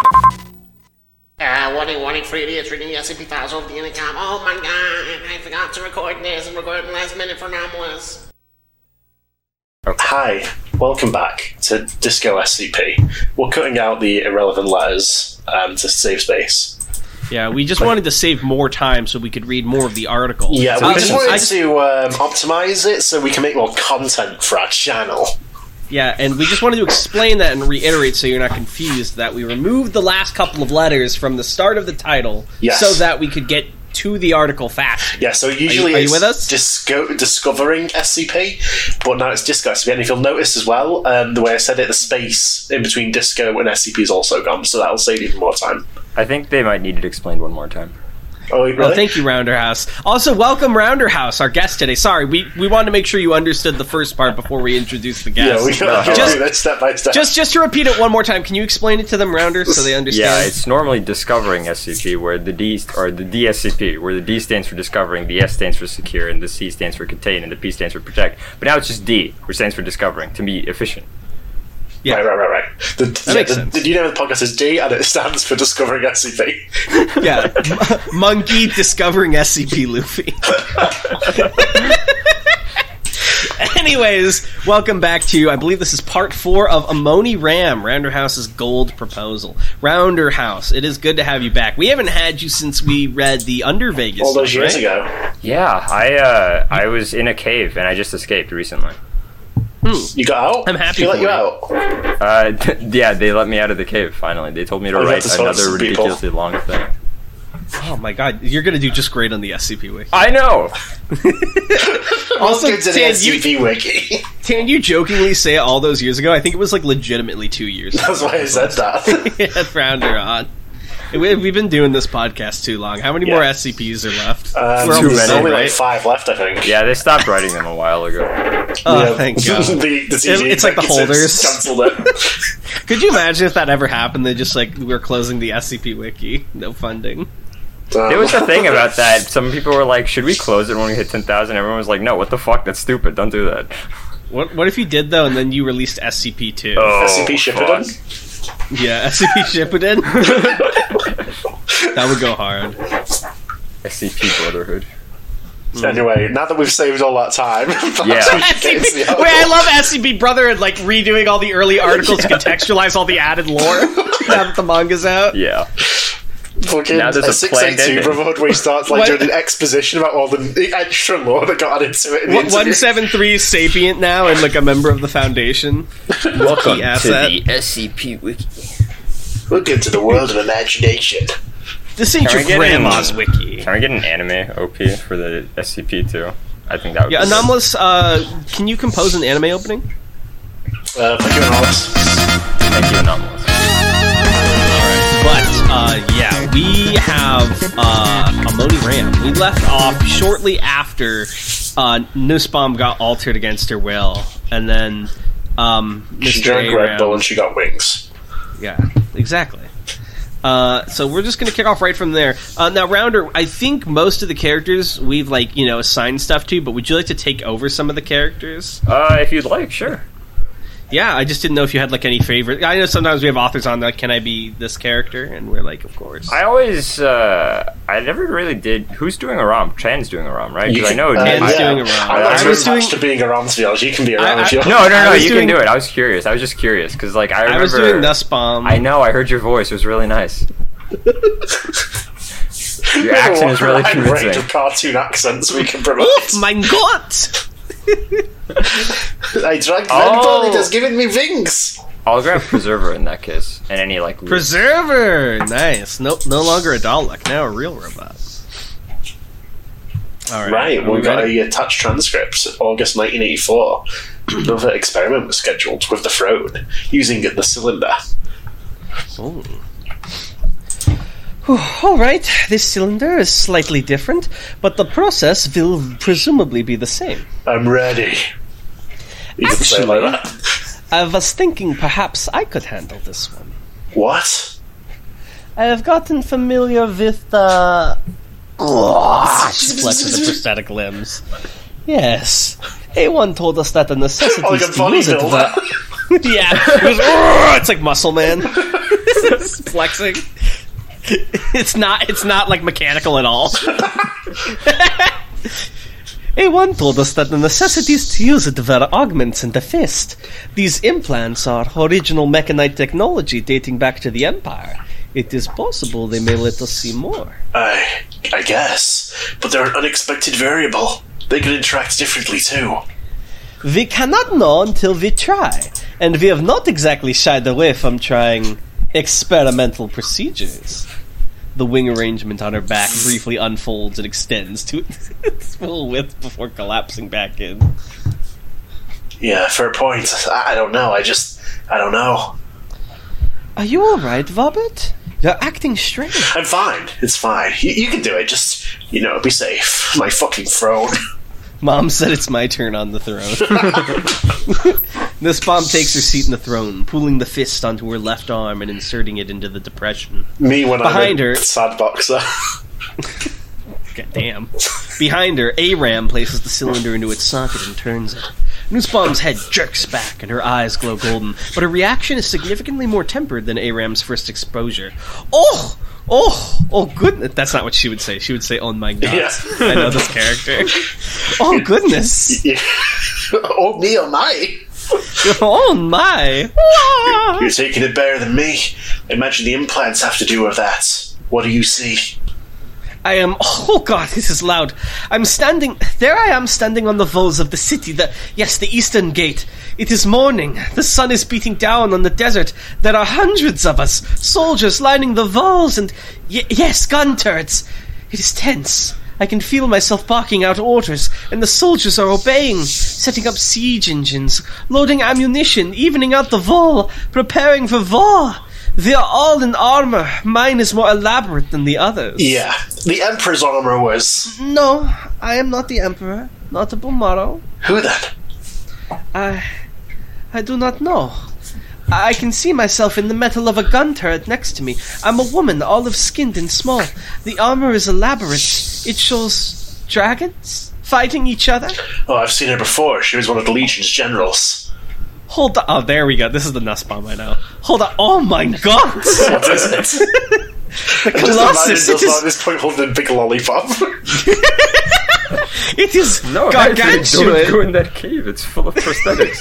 Warning for idiots reading the SCP files over the intercom. Oh my god, I forgot to record this. I'm recording last minute for Anomalous. Hi, welcome back to Disco SCP. We're cutting out the irrelevant letters to save space. Yeah, we just wanted to save more time so we could read more of the article. Yeah, we just wanted to optimize it so we can make more content for our channel. Yeah, and we just wanted to explain that and reiterate so you're not confused that we removed the last couple of letters from the start of the title so that we could get to the article fast. Yeah, so usually are you with us? Discovering SCP, but now it's Disco SCP. And if you'll notice as well, the way I said it, the space in between Disco and SCP is also gone, so that'll save even more time. I think they might need it explained one more time. Oh, really? Well, thank you, Rounderhouse. Also, welcome, Rounderhouse, our guest today. Sorry, we wanted to make sure you understood the first part before we introduced the guest. Yeah, we gotta do that step by step. Just to repeat it one more time, can you explain it to them, Rounder, so they understand? Yeah, it's normally discovering SCP, where the D, or the DSCP, where the D stands for discovering, the S stands for secure, and the C stands for contain, and the P stands for protect. But now it's just D, which stands for discovering, to be efficient. Yeah. Right. That makes sense. The name of the podcast is D, and it stands for Discovering SCP. Yeah, Monkey Discovering SCP Luffy. Anyways, welcome back to, I believe this is part 4 of Amoni Ram, Rounderhouse's gold proposal. Rounderhouse, it is good to have you back. We haven't had you since we read the Under Vegas all those stuff, years right? ago. Yeah, I was in a cave, and I just escaped recently. You got out? I'm happy They for let you out? Yeah, they let me out of the cave, finally. They told me to write another ridiculously long thing. Oh my god, you're gonna do just great on the SCP Wiki. I know! Also, Welcome to the SCP Wiki. Tan, you jokingly say it all those years ago. I think it was like legitimately 2 years ago. That's why I said that. Yeah, Rounder on. We've been doing this podcast too long. How many more SCPs are left? Too many. Only like 5 left, I think. Yeah, they stopped writing them a while ago. Oh, thank God. It's like the holders. Cancelled it. Could you imagine if that ever happened? They just we're closing the SCP Wiki. No funding. There was a thing about that. Some people were like, should we close it when we hit 10,000? Everyone was like, no, what the fuck? That's stupid. Don't do that. What if you did, though, and then you released SCP-2? Oh, SCP Shippuden? Yeah, SCP Shippuden? That would go hard. SCP Brotherhood. Anyway, now that we've saved all that time, I love SCP Brotherhood, redoing all the early articles to contextualize all the added lore now that the manga's out. Yeah. Fucking now there's a 682 Brotherhood where he starts doing an exposition about all the extra lore that got added to it in the interview. 173 is sapient now and a member of the Foundation. Welcome to asset. the SCP Wiki. Welcome to the world of imagination. This ain't your grandma's wiki. Can I get an anime OP for the SCP too? I think that would be Anomalous, can you compose an anime opening? Thank you, Anomalous. Thank you, Anomalous. But, we have Amoni Ram. We left off shortly after Nussbaum got altered against her will, and then She Mr. drank Red Aram... Bull and she got wings. Yeah, exactly. So we're just going to kick off right from there. Now, Rounder, I think most of the characters we've, assigned stuff to, but would you like to take over some of the characters? If you'd like, sure. Yeah, I just didn't know if you had, any favorite... I know sometimes we have authors on, can I be this character? And we're like, of course. I always, I never really did... Who's doing Aram? Chan's doing Aram, right? Because I know... Chan's doing Aram. I was attached to being Aram, to be honest. You can be Aram if you want. No, you can do it. I was curious. I was just curious, because, I remember... I was doing Nussbaum. I know, I heard your voice. It was really nice. Your accent is really convincing. Range of cartoon accents we can promote. Oh, my God! I drank Red Bull, it has given me wings! I'll grab Preserver in that case, and any, Preserver! Nice. No longer a Dalek, now a real robot. Alright. Right, we got a touch transcript, August 1984. Another experiment was scheduled with the throne, using the cylinder. Oh. Alright, this cylinder is slightly different, but the process will presumably be the same. I'm ready. You can say it like that. I was thinking perhaps I could handle this one. What? I have gotten familiar with she flexes the prosthetic limbs. Yes. A1 told us that the necessity to use it... Yeah. It's like Muscle Man. Flexing. It's not like mechanical at all. A1 told us that the necessities to use it were augments and the fist. These implants are original mechanite technology dating back to the Empire. It is possible they may let us see more. I guess. But they're an unexpected variable. They could interact differently, too. We cannot know until we try, and we have not exactly shied away from trying experimental procedures. The wing arrangement on her back briefly unfolds and extends to its full width before collapsing back in. Yeah, fair point. I don't know. I don't know. Are you alright, Robert? You're acting strange. I'm fine. It's fine. You can do it. Just, be safe. My fucking throne. Mom said it's my turn on the throne. This bomb takes her seat in the throne, pulling the fist onto her left arm and inserting it into the depression. Me when Behind I'm her, a sad boxer. God damn. Behind her, Aram places the cylinder into its socket and turns it. Nussbaum's head jerks back and her eyes glow golden, but her reaction is significantly more tempered than Aram's first exposure. Oh, goodness. That's not what she would say. She would say, oh my god. Yeah. I know this character. Oh, goodness. Yeah. Oh, me, oh my. Oh, my. You're taking it better than me. I imagine the implants have to do with that. What do you see? Oh god, this is loud. There I am standing on the walls of the city, the eastern gate. It is morning. The sun is beating down on the desert. There are hundreds of us, soldiers lining the walls, and yes, gun turrets. It is tense. I can feel myself barking out orders, and the soldiers are obeying, setting up siege engines, loading ammunition, evening out the wall, preparing for war. They are all in armor. Mine is more elaborate than the others. Yeah, the Emperor's armor was... No, I am not the Emperor, not a Bomaro. Who then? I do not know. I can see myself in the metal of a gun turret next to me. I'm a woman, olive-skinned and small. The armor is elaborate. It shows dragons fighting each other. Oh, I've seen her before. She was one of the Legion's generals. Hold on. Oh, there we go. This is the Nussbaum I know. Hold on. Oh my god! What is it? The Colossus. Just at this point holding a big lollipop. It is No, gargantuan. don't go in that cave. It's full of prosthetics.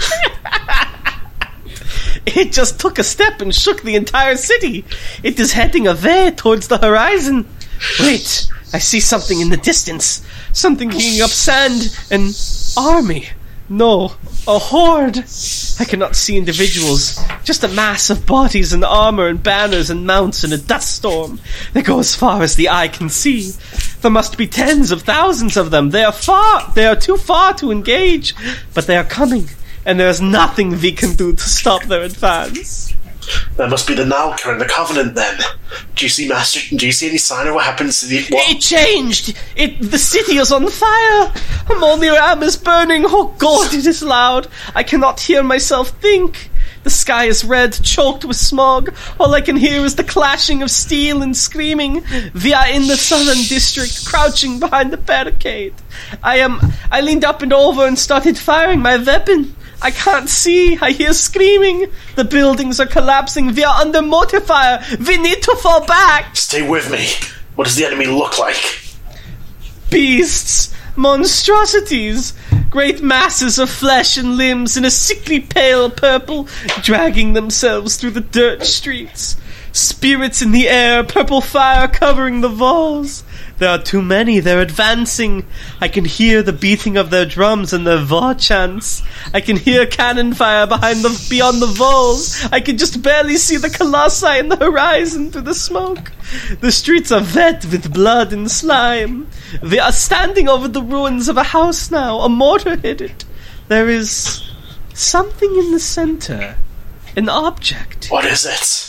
It just took a step and shook the entire city. It is heading away towards the horizon. Wait, I see something in the distance. Something kicking up sand. An army. No, a horde. I cannot see individuals. Just a mass of bodies and armor and banners and mounts in a dust storm. They go as far as the eye can see. There must be tens of thousands of them. They are too far to engage. But they are coming. And there's nothing we can do to stop their advance. That must be the Nalka and the Covenant, then. Do you see any sign of what happens to the... What? It changed! The city is on fire! Moliram is burning! Oh god, it is loud! I cannot hear myself think! The sky is red, choked with smog. All I can hear is the clashing of steel and screaming. We are in the southern district, crouching behind the barricade. I leaned up and over and started firing my weapon. I can't see. I hear screaming. The buildings are collapsing. We are under mortar fire. We need to fall back. Stay with me. What does the enemy look like? Beasts. Monstrosities. Great masses of flesh and limbs in a sickly pale purple, dragging themselves through the dirt streets. Spirits in the air, purple fire covering the walls. There are too many, they're advancing. I can hear the beating of their drums and their war chants. I can hear cannon fire beyond the walls. I can just barely see the colossi in the horizon through the smoke. The streets are wet with blood and slime. They are standing over the ruins of a house now. A mortar hit it. There is something in the center. An object. What is it?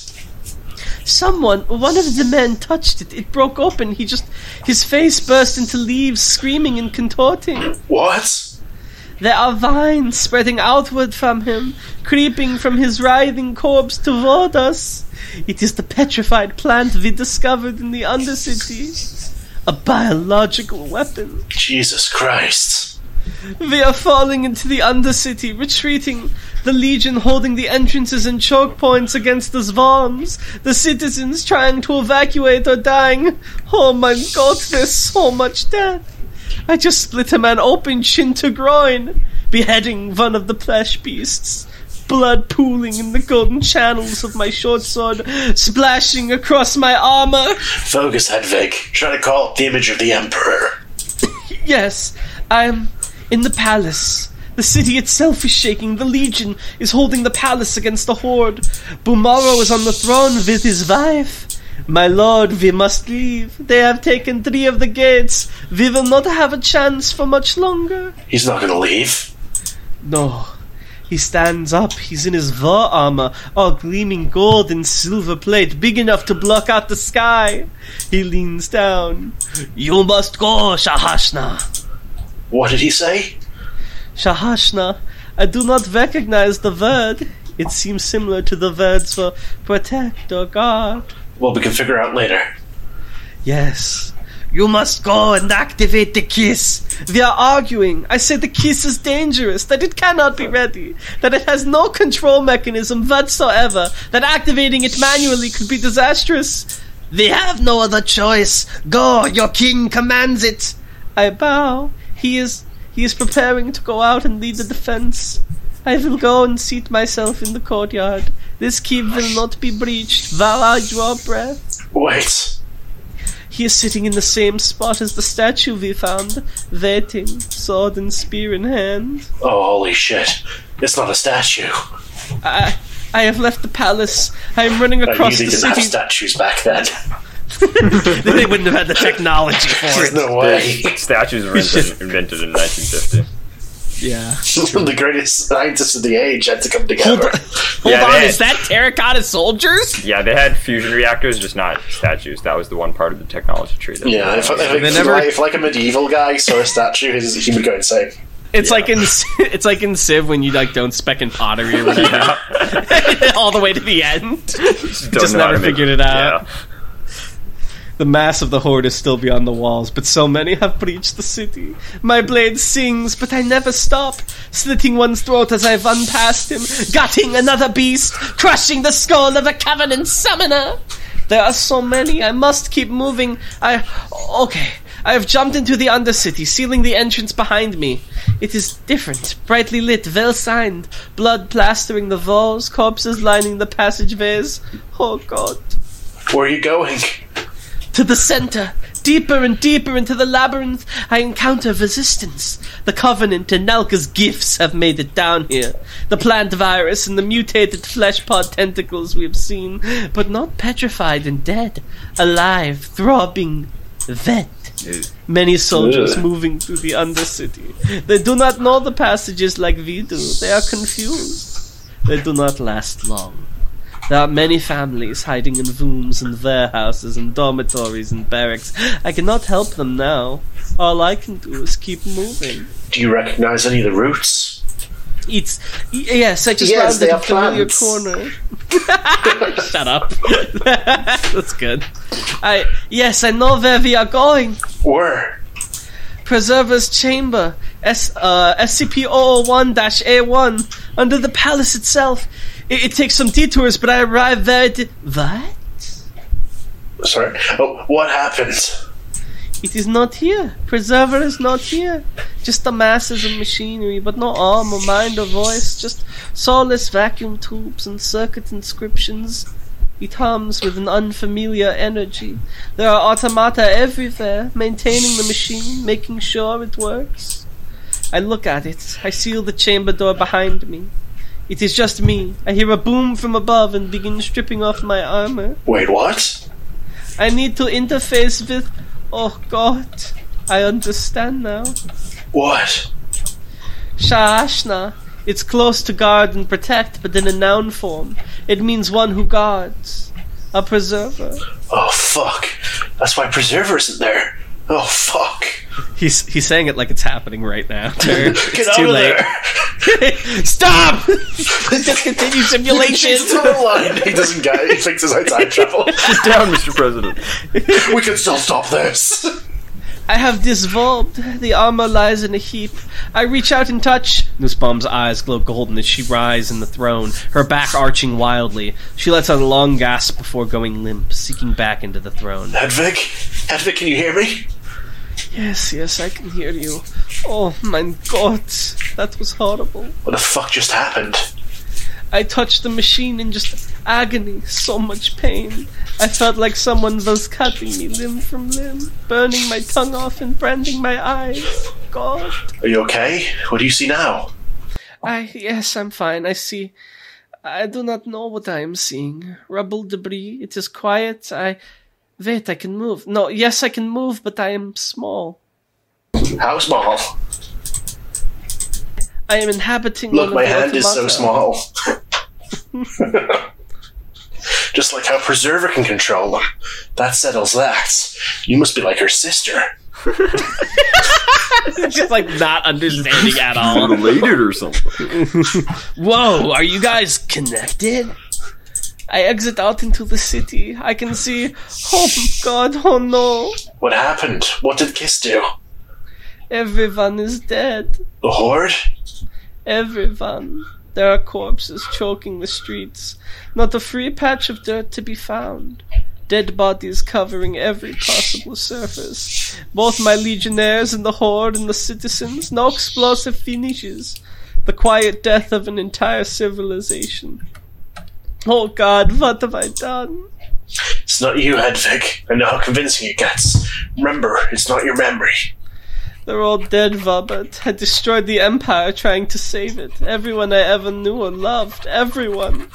One of the men touched it. It broke open. His face burst into leaves, screaming and contorting. What? There are vines spreading outward from him, creeping from his writhing corpse toward us. It is the petrified plant we discovered in the Undercity. A biological weapon. Jesus Christ. We are falling into the Undercity, retreating. The Legion holding the entrances and choke points against the Swarms. The citizens trying to evacuate are dying. Oh my god, there's so much death. I just split a man open chin to groin, beheading one of the flesh beasts. Blood pooling in the golden channels of my short sword, splashing across my armor. Focus, Hedvig. Try to call up the image of the Emperor. Yes, I am in the palace. The city itself is shaking. The Legion is holding the palace against the Horde. Bumaro is on the throne with his wife. My lord, we must leave. They have taken 3 of the gates. We will not have a chance for much longer. He's not gonna leave. No. He stands up. He's in his war armor, all gleaming gold and silver plate, big enough to block out the sky. He leans down. You must go, Shahashna. What did he say? Shahashna, I do not recognize the word. It seems similar to the words for protect or guard. Well, we can figure out later. Yes. You must go and activate the kiss. We are arguing. I say the kiss is dangerous, that it cannot be ready, that it has no control mechanism whatsoever, that activating it manually could be disastrous. We have no other choice. Go, your king commands it. I bow. He is preparing to go out and lead the defense. I will go and seat myself in the courtyard. This keep will not be breached while I draw breath. Wait. He is sitting in the same spot as the statue we found, waiting, sword and spear in hand. Oh, holy shit. It's not a statue. I have left the palace. I am running across they the didn't city. have statues back then. They wouldn't have had the technology for There's it. no way. Statues were invented in 1950. Yeah. The greatest scientists of the age had to come together. Hold on, is that terracotta soldiers? Yeah, they had fusion reactors, just not statues. That was the one part of the technology tree. That Yeah, if like a medieval guy saw a statue, he would go insane. It's like in Civ when you don't spec in pottery or whatever, all the way to the end. Just never figured it out. Yeah. The mass of the Horde is still beyond the walls, but so many have breached the city. My blade sings, but I never stop, slitting one's throat as I run past him, gutting another beast, crushing the skull of a Covenant summoner. There are so many, I must keep moving. I have jumped into the Undercity, sealing the entrance behind me. It is different, brightly lit, well signed, blood plastering the walls, corpses lining the passageways. Oh God. Where are you going? To the center, deeper and deeper into the labyrinth, I encounter resistance. The Covenant and Nalka's gifts have made it down here. The plant virus and the mutated flesh pod tentacles we have seen, but not petrified and dead. Alive, throbbing, vet. Many soldiers moving through the Undercity. They do not know the passages like we do. They are confused. They do not last long. There are many families hiding in rooms and warehouses and dormitories and barracks. I cannot help them now. All I can do is keep moving. Do you recognize any of the routes? Yes, I just rounded a familiar corner. Shut up. That's good. I know where we are going. Where? Preserver's Chamber, SCP-001-A1, under the palace itself. It takes some detours, but I arrived there at... What? Sorry? Oh, what happened? It is not here. Preserver is not here. Just the masses of machinery, but no arm or mind or voice. Just soulless vacuum tubes and circuit inscriptions. It hums with an unfamiliar energy. There are automata everywhere, maintaining the machine, making sure it works. I look at it. I seal the chamber door behind me. It is just me. I hear a boom from above and begin stripping off my armor. Wait, what? I need to interface with... Oh God, I understand now. What? Shahashna. It's close to guard and protect, but in a noun form. It means one who guards. A preserver. Oh, fuck. That's why Preserver isn't there. Oh, fuck. He's saying it like it's happening right now. Get It's out too of late. there. Stop! Discontinue simulation. He's still alive. He doesn't get it. He thinks it's like time travel. Down, Mr. President. We can still stop this. I have dissolved. The armor lies in a heap. I reach out and touch. Nussbaum's eyes glow golden as she rises in the throne, her back arching wildly. She lets out a long gasp before going limp, sinking back into the throne. Hedwig? Hedwig, can you hear me? Yes, I can hear you. Oh, mein Gott. That was horrible. What the fuck just happened? I touched the machine in just agony, so much pain. I felt like someone was cutting me limb from limb, burning my tongue off and branding my eyes. God. Are you okay? What do you see now? Yes, I'm fine. I see. I do not know what I am seeing. Rubble, debris. It is quiet. Wait, I can move. No, yes, I can move, but I am small. How small? I am inhabiting Look, one of my the hand is so automata. small. Just like how Preserver can control them. That settles that. You must be like her sister. Just like not understanding at all. Related or something. Whoa, are you guys connected? I exit out into the city. I can see. Oh God, oh no. What happened? What did Kiss do? Everyone is dead. The Horde? Everyone. There are corpses choking the streets. Not a free patch of dirt to be found. Dead bodies covering every possible surface. Both my legionnaires and the Horde and the citizens. No explosive finishes. The quiet death of an entire civilization. Oh God, what have I done? It's not you, Hedwig. I know how convincing it gets. Remember, it's not your memory. They're all dead, Robert. I destroyed the Empire trying to save it. Everyone I ever knew or loved. Everyone.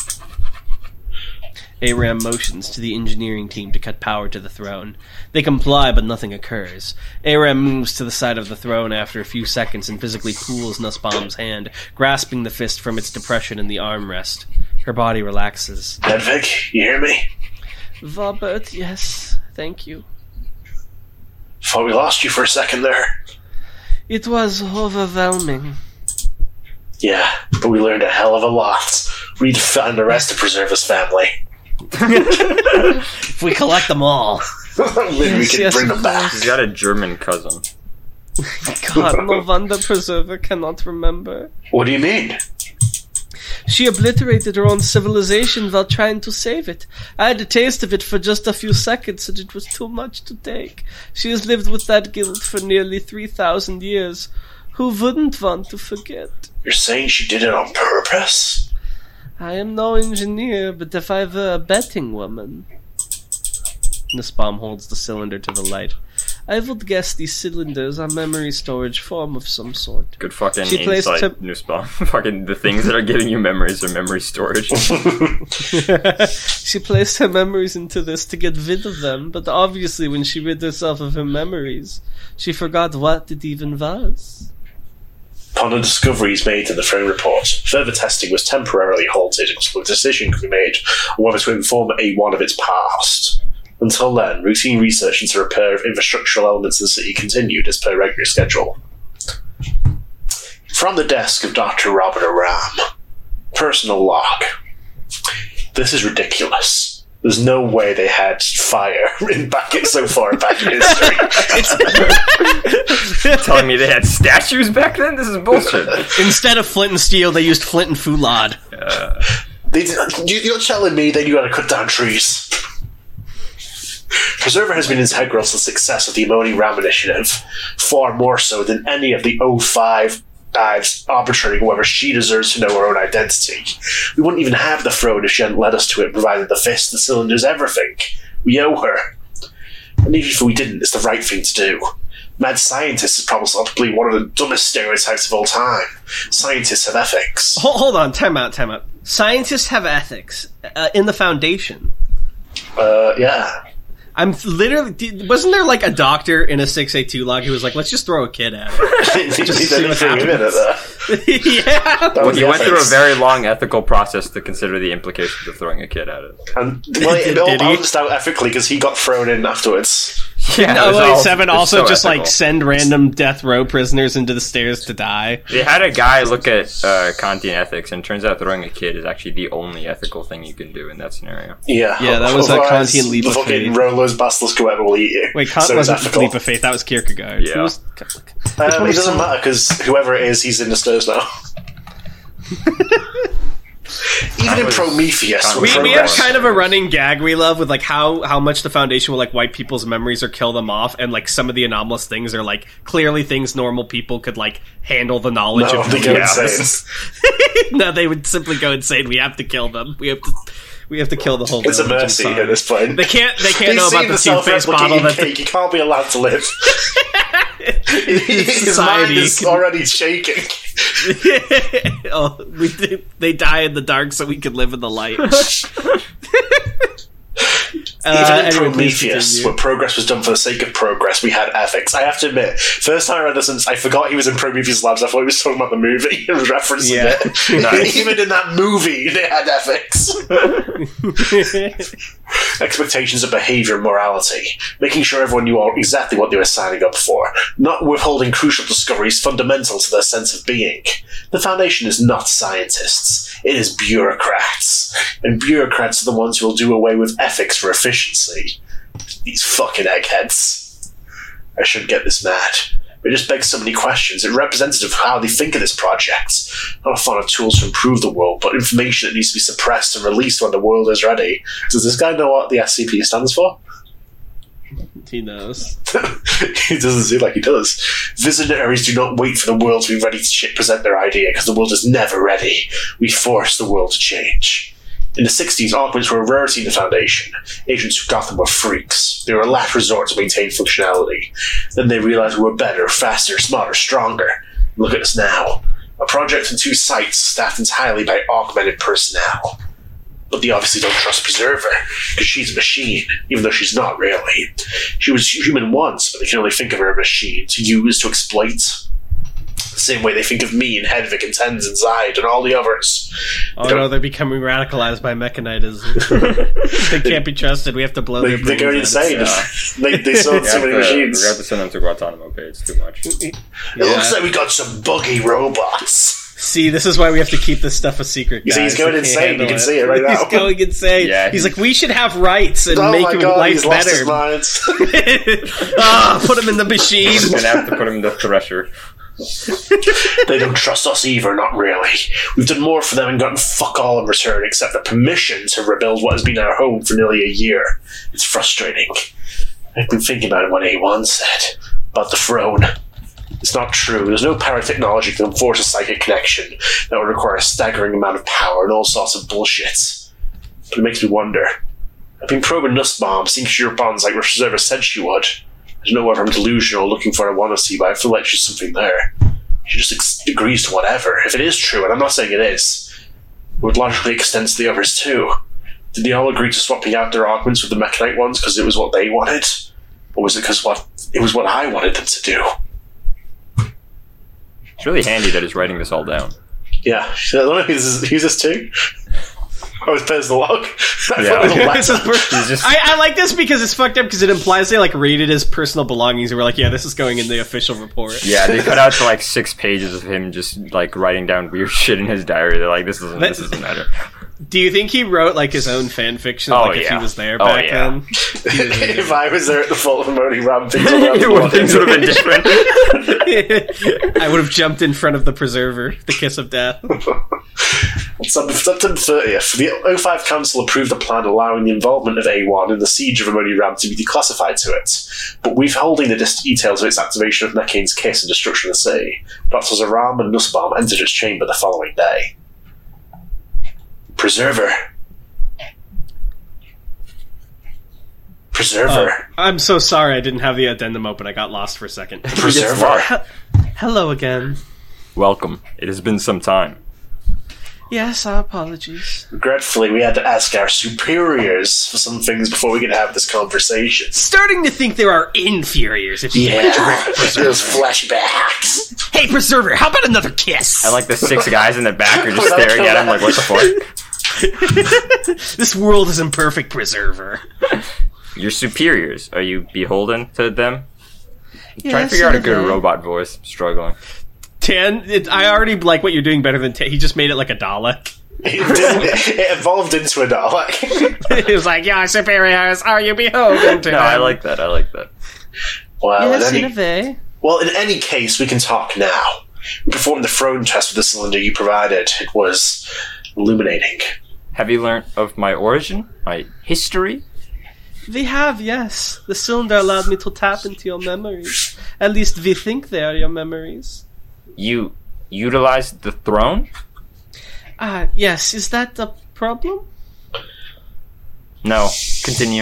Aram motions to the engineering team to cut power to the throne. They comply, but nothing occurs. Aram moves to the side of the throne after a few seconds and physically pulls Nussbaum's hand, grasping the fist from its depression in the armrest. Her body relaxes. Hedwig, you hear me? Robert, yes. Thank you. Thought we lost you for a second there. It was overwhelming. Yeah, but we learned a hell of a lot. We need to find the rest of Preserver's family. If we collect them all. Maybe we can bring them back. He's got a German cousin. God, no wonder Preserver cannot remember. What do you mean? She obliterated her own civilization while trying to save it. I had a taste of it for just a few seconds, and it was too much to take. She has lived with that guilt for nearly 3,000 years. Who wouldn't want to forget? You're saying she did it on purpose? I am no engineer, but if I were a betting woman... Nussbaum holds the cylinder to the light. I would guess these cylinders are memory storage form of some sort. Good fucking She placed insight, Nussbaum. Fucking the things that are giving you memories are memory storage. She placed her memories into this to get rid of them, but obviously when she rid herself of her memories, she forgot what it even was. Upon the discoveries made in the Throne report, further testing was temporarily halted until a decision could be made on whether to inform A1 of its past. Until then, routine research into repair of infrastructural elements of the city continued as per regular schedule. From the desk of Dr. Robert Aram. Personal log. This is ridiculous. There's no way they had fire so far back in history. Telling me they had statues back then? This is bullshit. Instead of flint and steel, they used flint and foulard. You're telling me they knew how to cut down trees? Preserver has been integral to the success of the Amoni Ram initiative, far more so than any of the 05 dives arbitrating whether she deserves to know her own identity. We wouldn't even have the throne if she hadn't led us to it, provided the fist, the cylinders, everything. We owe her. And even if we didn't, it's the right thing to do. Mad scientist is probably one of the dumbest stereotypes of all time. Scientists have ethics. Hold on, time out. Scientists have ethics in the Foundation. Yeah. I'm literally... Wasn't there like a doctor in a 682 log who was like, let's just throw a kid at it? Just see what happens. Yeah. Well, he went through a very long ethical process to consider the implications of throwing a kid at it. And well, it all balanced out ethically because he got thrown in afterwards. Didn't it was all- 087 it's also so just ethical. like send random death row prisoners into the stairs to die? They had a guy look at Kantian ethics, and it turns out throwing a kid is actually the only ethical thing you can do in that scenario. Yeah, Yeah, that was a Otherwise, Kantian leap the of fucking faith. Rolo's Basilisk whoever will eat you. Wait, Kant so it's wasn't ethical. Leap of Faith, that was Kierkegaard. Yeah. Who was- It doesn't matter because whoever it is, he's in the stairs now. Even in was- Prometheus, Kant with We have progress- kind of a running gag we love with like how much the Foundation will like wipe people's memories or kill them off, and like some of the anomalous things are like clearly things normal people could like handle the knowledge No, of. they go Yeah. insane. No, they would simply go insane. We have to kill them. We have to kill the whole. It's a village. I'm mercy sorry. at this point. They can't They've know about seen the two-faced bottle self-replicating that cake. You can't be allowed to live. His mind Society is can- already shaking. they die in the dark so we can live in the light. Even in Anyway, please Prometheus, continue. where progress was done for the sake of progress, we had ethics. I have to admit, first time I read this, I forgot he was in Prometheus Labs. I thought he was talking about the movie. He was referencing Yeah. it. Nice. Even in that movie, they had ethics. Expectations of behaviour and morality. Making sure everyone knew exactly what they were signing up for. Not withholding crucial discoveries fundamental to their sense of being. The Foundation is not scientists. It is bureaucrats. And bureaucrats are the ones who will do away with ethics for efficiency. These fucking eggheads. I shouldn't get this mad. But it just begs so many questions. It's representative of how they think of this project. Not a fan of tools to improve the world, but information that needs to be suppressed and released when the world is ready. Does this guy know what the SCP stands for? He knows. He doesn't seem like he does. Visionaries do not wait for the world to be ready to present their idea, because the world is never ready. We force the world to change. In the 60s, augments were a rarity in the Foundation. Agents who got them were freaks. They were a last resort to maintain functionality. Then they realized we were better, faster, smarter, stronger. Look at us now. A project in 2 sites staffed entirely by augmented personnel. But they obviously don't trust Preserver, because she's a machine, even though she's not really. She was human once, but they can only think of her as a machine, to use, to exploit. The same way they think of me and Hedvig and Tens and Zide and all the others. Oh no, they're becoming radicalized by mechanitism. They can't be trusted. We have to blow their They're brains going out. insane. Yeah. They sold We too have many to machines. send them to Guantanamo Bay. It's too much. It looks like we got some buggy robots. See, this is why we have to keep this stuff a secret. You see, he's guys. going They can't insane. handle You can see it right now. He's going insane. Yeah, he's like, we should have rights and Oh make my god, life he's lost his better. mind. Put him in the machine. We're gonna have to put him in the thresher. They don't trust us either, not really. We've done more for them and gotten fuck all in return, except the permission to rebuild what has been our home for nearly a year. It's frustrating. I've been thinking about what A1 said about the throne. It's not true. There's no paratechnology that can force a psychic connection that would require a staggering amount of power and all sorts of bullshit. But it makes me wonder. I've been probing Nussbaum, seeing sure bonds like Reserva said she would. I don't know whether I'm delusional looking for what I want to see, but I feel like there's something there. She just agrees to whatever. If it is true, and I'm not saying it is, it would logically extend to the others too. Did they all agree to swapping out their augments with the Mechanite ones because it was what they wanted? Or was it because it was what I wanted them to do? It's really handy that he's writing this all down. Yeah. I don't know who's this too? Oh, it's personal log. Yeah. This is He's just I like this because it's fucked up because it implies they like rated his personal belongings and we're like, yeah, this is going in the official report. yeah. They cut out to like 6 pages of him just like writing down weird shit in his diary. They're like, this doesn't matter. Do you think he wrote like his own fan fiction? Oh, Like if he yeah. was there Oh, back yeah. then? If I was there at the fault of Moni Ram, things would Things would have been different. I would have jumped in front of the Preserver, the kiss of death. On September 30th, the O5 Council approved a plan allowing the involvement of A1 in the siege of Amoni Ram to be declassified to it, but withholding the details of its activation of Mekane's kiss and destruction of the city. Dr. Zaram and Nussbaum entered its chamber the following day. Preserver. I'm so sorry I didn't have the addendum open. I got lost for a second. Preserver. Hello again. Welcome. It has been some time. Yes, our apologies. Regretfully, we had to ask our superiors for some things before we could have this conversation. Starting to think there are inferiors if you Yeah, those flashbacks. Hey, Preserver, how about another kiss? And like the 6 guys in the back are just staring at him like, what the fuck? This world is imperfect, Preserver. your superiors, are you beholden to them? Yes, Trying to figure out a in good way. robot voice. Struggling. I already like what you're doing better than Tan. He just made it like a Dalek. It evolved into a Dalek. He was like, "Your superiors, are you beholden to No, them?" I like that. Well, Yes, in in a any, way. well, in any case, we can talk now. We performed the throne test with the cylinder you provided. It was illuminating. Have you learnt of my origin? My history? We have, yes. The cylinder allowed me to tap into your memories. At least we think they are your memories. You utilized the throne? Yes. Is that a problem? No. Continue.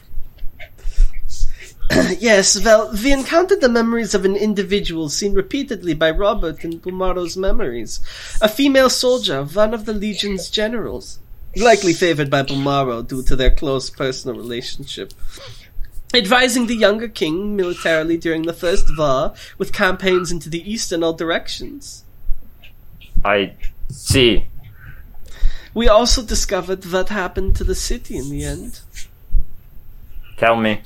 Yes, well, we encountered the memories of an individual seen repeatedly by Robert in Bumaro's memories. A female soldier, one of the Legion's generals. Likely favored by Bumaro due to their close personal relationship. Advising the younger king militarily during the First War, with campaigns into the east and all directions. I see. We also discovered what happened to the city in the end. Tell me.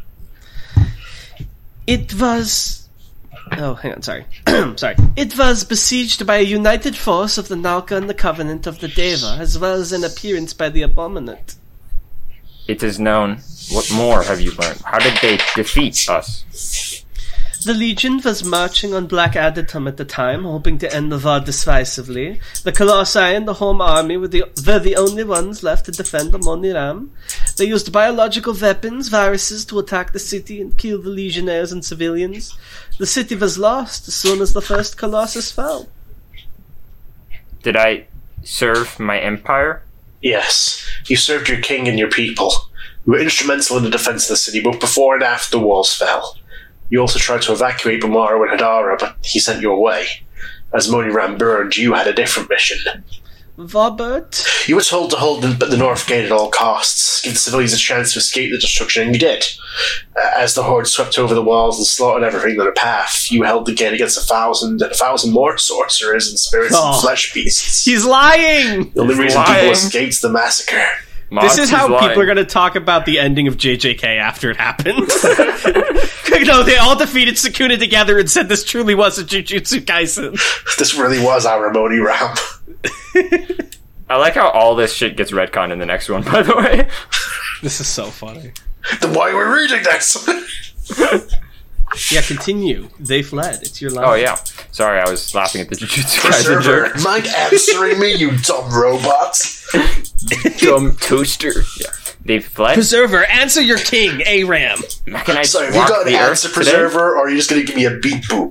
It was... Oh, hang on, sorry. Sorry. It was besieged by a united force of the Nalka and the Covenant of the Deva, as well as an appearance by the Abominate. It is known. What more have you learned? How did they defeat us? The Legion was marching on Black Adatum at the time, hoping to end the war decisively. The Colossi and the home army were the only ones left to defend Amoniram. They used biological weapons, viruses, to attack the city and kill the legionnaires and civilians. The city was lost as soon as the first Colossus fell. Did I serve my empire? Yes, you served your king and your people. You were instrumental in the defense of the city, both before and after the walls fell. You also tried to evacuate Bumaro and Hadara, but he sent you away. As Moniram burned, you had a different mission. Robert? You were told to hold the North Gate at all costs, give the civilians a chance to escape the destruction, and you did. As the Horde swept over the walls and slaughtered everything in their path, you held the gate against 1,000 and 1,000 more sorcerers and spirits and flesh beasts. He's lying! The only He's reason lying. people escaped the massacre. This is how Moxie's people are lying. going to talk about the ending of JJK after it happened. No, they all defeated Sukuna together and said this truly was a Jujutsu Kaisen. This really was our Moniram. I like how all this shit gets retconned in the next one, by the way. This is so funny. Then why are we reading this? Yeah, continue. They fled. It's your line. Oh, yeah. Sorry, I was laughing at the Jujutsu Kaisen Preserver, joke. mind answering me, you dumb robots? Dumb toaster. Yeah. They fled. Preserver, answer your king, Aram. Can I Sorry, have you walk got an the earth answer today? preserver, or are you just going to give me a beat boop?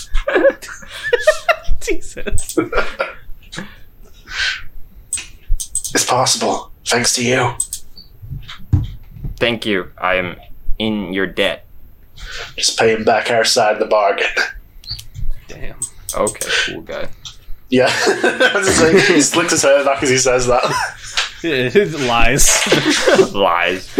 Jesus. It's possible, thanks to you. Thank you. I am in your debt. Just paying back our side of the bargain. Damn. Okay, cool guy. Yeah. I was just saying, he slicks his hair back as he says that. Lies. Lies.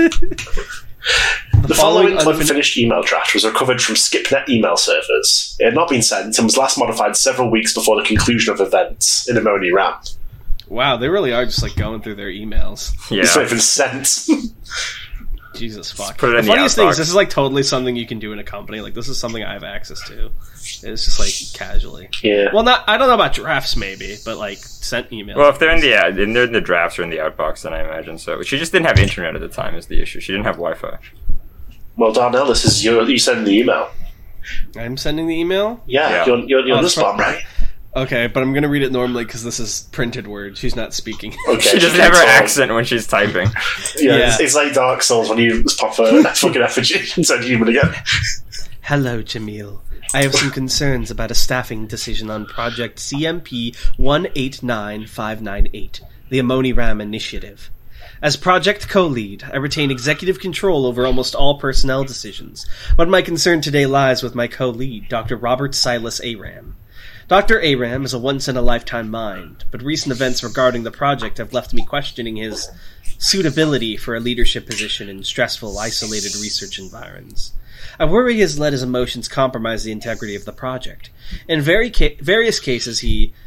The following following unfinished email draft was recovered from SkipNet email servers. It had not been sent and was last modified several weeks before the conclusion of events in Amoni RAM. Wow, they really are just like going through their emails. Yeah. It's not even sent. Jesus fuck. put it in The the funniest thing is outbox. this is like totally something you can do in a company. Like this is something I have access to. It's just like casually. Yeah. Well, I don't know about drafts maybe, but like sent emails. Well, if they're in the drafts or in the outbox, then I imagine so. She just didn't have internet at the time. Is the issue? She didn't have Wi-Fi. Well, Darnell, this is you sending the email. I'm sending the email. Yeah, Yeah. you're Oh, this that's bomb, right? Okay, but I'm gonna read it normally because this is printed word. She's not speaking. Okay. She doesn't have her accent when she's typing. Yeah, Yeah. It's like Dark Souls when you just pop a fucking effigy inside human again. Hello, Jamil. I have some concerns about a staffing decision on Project CMP 189598, the AmmoniRAM Initiative. As project co-lead, I retain executive control over almost all personnel decisions, but my concern today lies with my co-lead, Dr. Robert Silas Aram. Dr. Aram is a once-in-a-lifetime mind, but recent events regarding the project have left me questioning his suitability for a leadership position in stressful, isolated research environs. I worry he has let his emotions compromise the integrity of the project. In various cases, he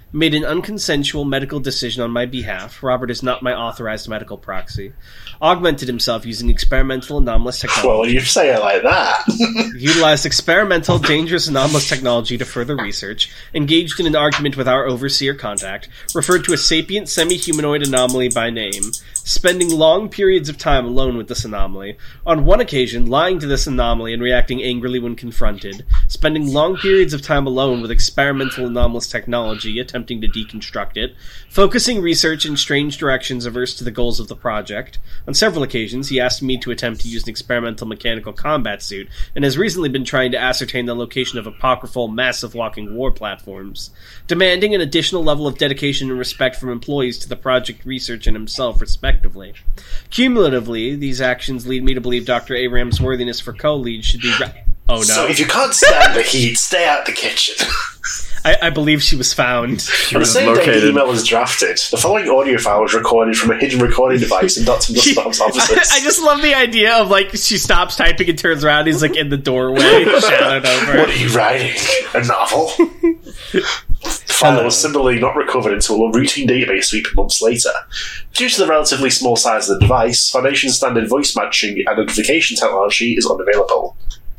made an unconsensual medical decision on my behalf. Robert is not my authorized medical proxy. Augmented himself using experimental anomalous technology. Well, when you say it like that. Utilized experimental, dangerous, anomalous technology to further research, engaged in an argument with our overseer contact, referred to a sapient semi-humanoid anomaly by name, spending long periods of time alone with this anomaly, on one occasion lying to this anomaly and reacting angrily when confronted, spending long periods of time alone with experimental anomalous technology, attempting to deconstruct it, focusing research in strange directions averse to the goals of the project. On several occasions, he asked me to attempt to use an experimental mechanical combat suit, and has recently been trying to ascertain the location of apocryphal, massive walking war platforms, demanding an additional level of dedication and respect from employees to the project research and himself, respectively. Cumulatively, these actions lead me to believe Dr. Abraham's worthiness for co-lead should be... Oh no. So if you can't stand the heat, stay out the kitchen. I believe she was found. On the same day the email was drafted, the following audio file was recorded from a hidden recording device in Dr. Nussbaum's offices. I just love the idea of, like, she stops typing and turns around, he's, like, in the doorway, shadowed over. What are you writing? A novel? The file was similarly not recovered until a routine database sweep months later. Due to the relatively small size of the device, Foundation standard voice matching and identification technology is unavailable.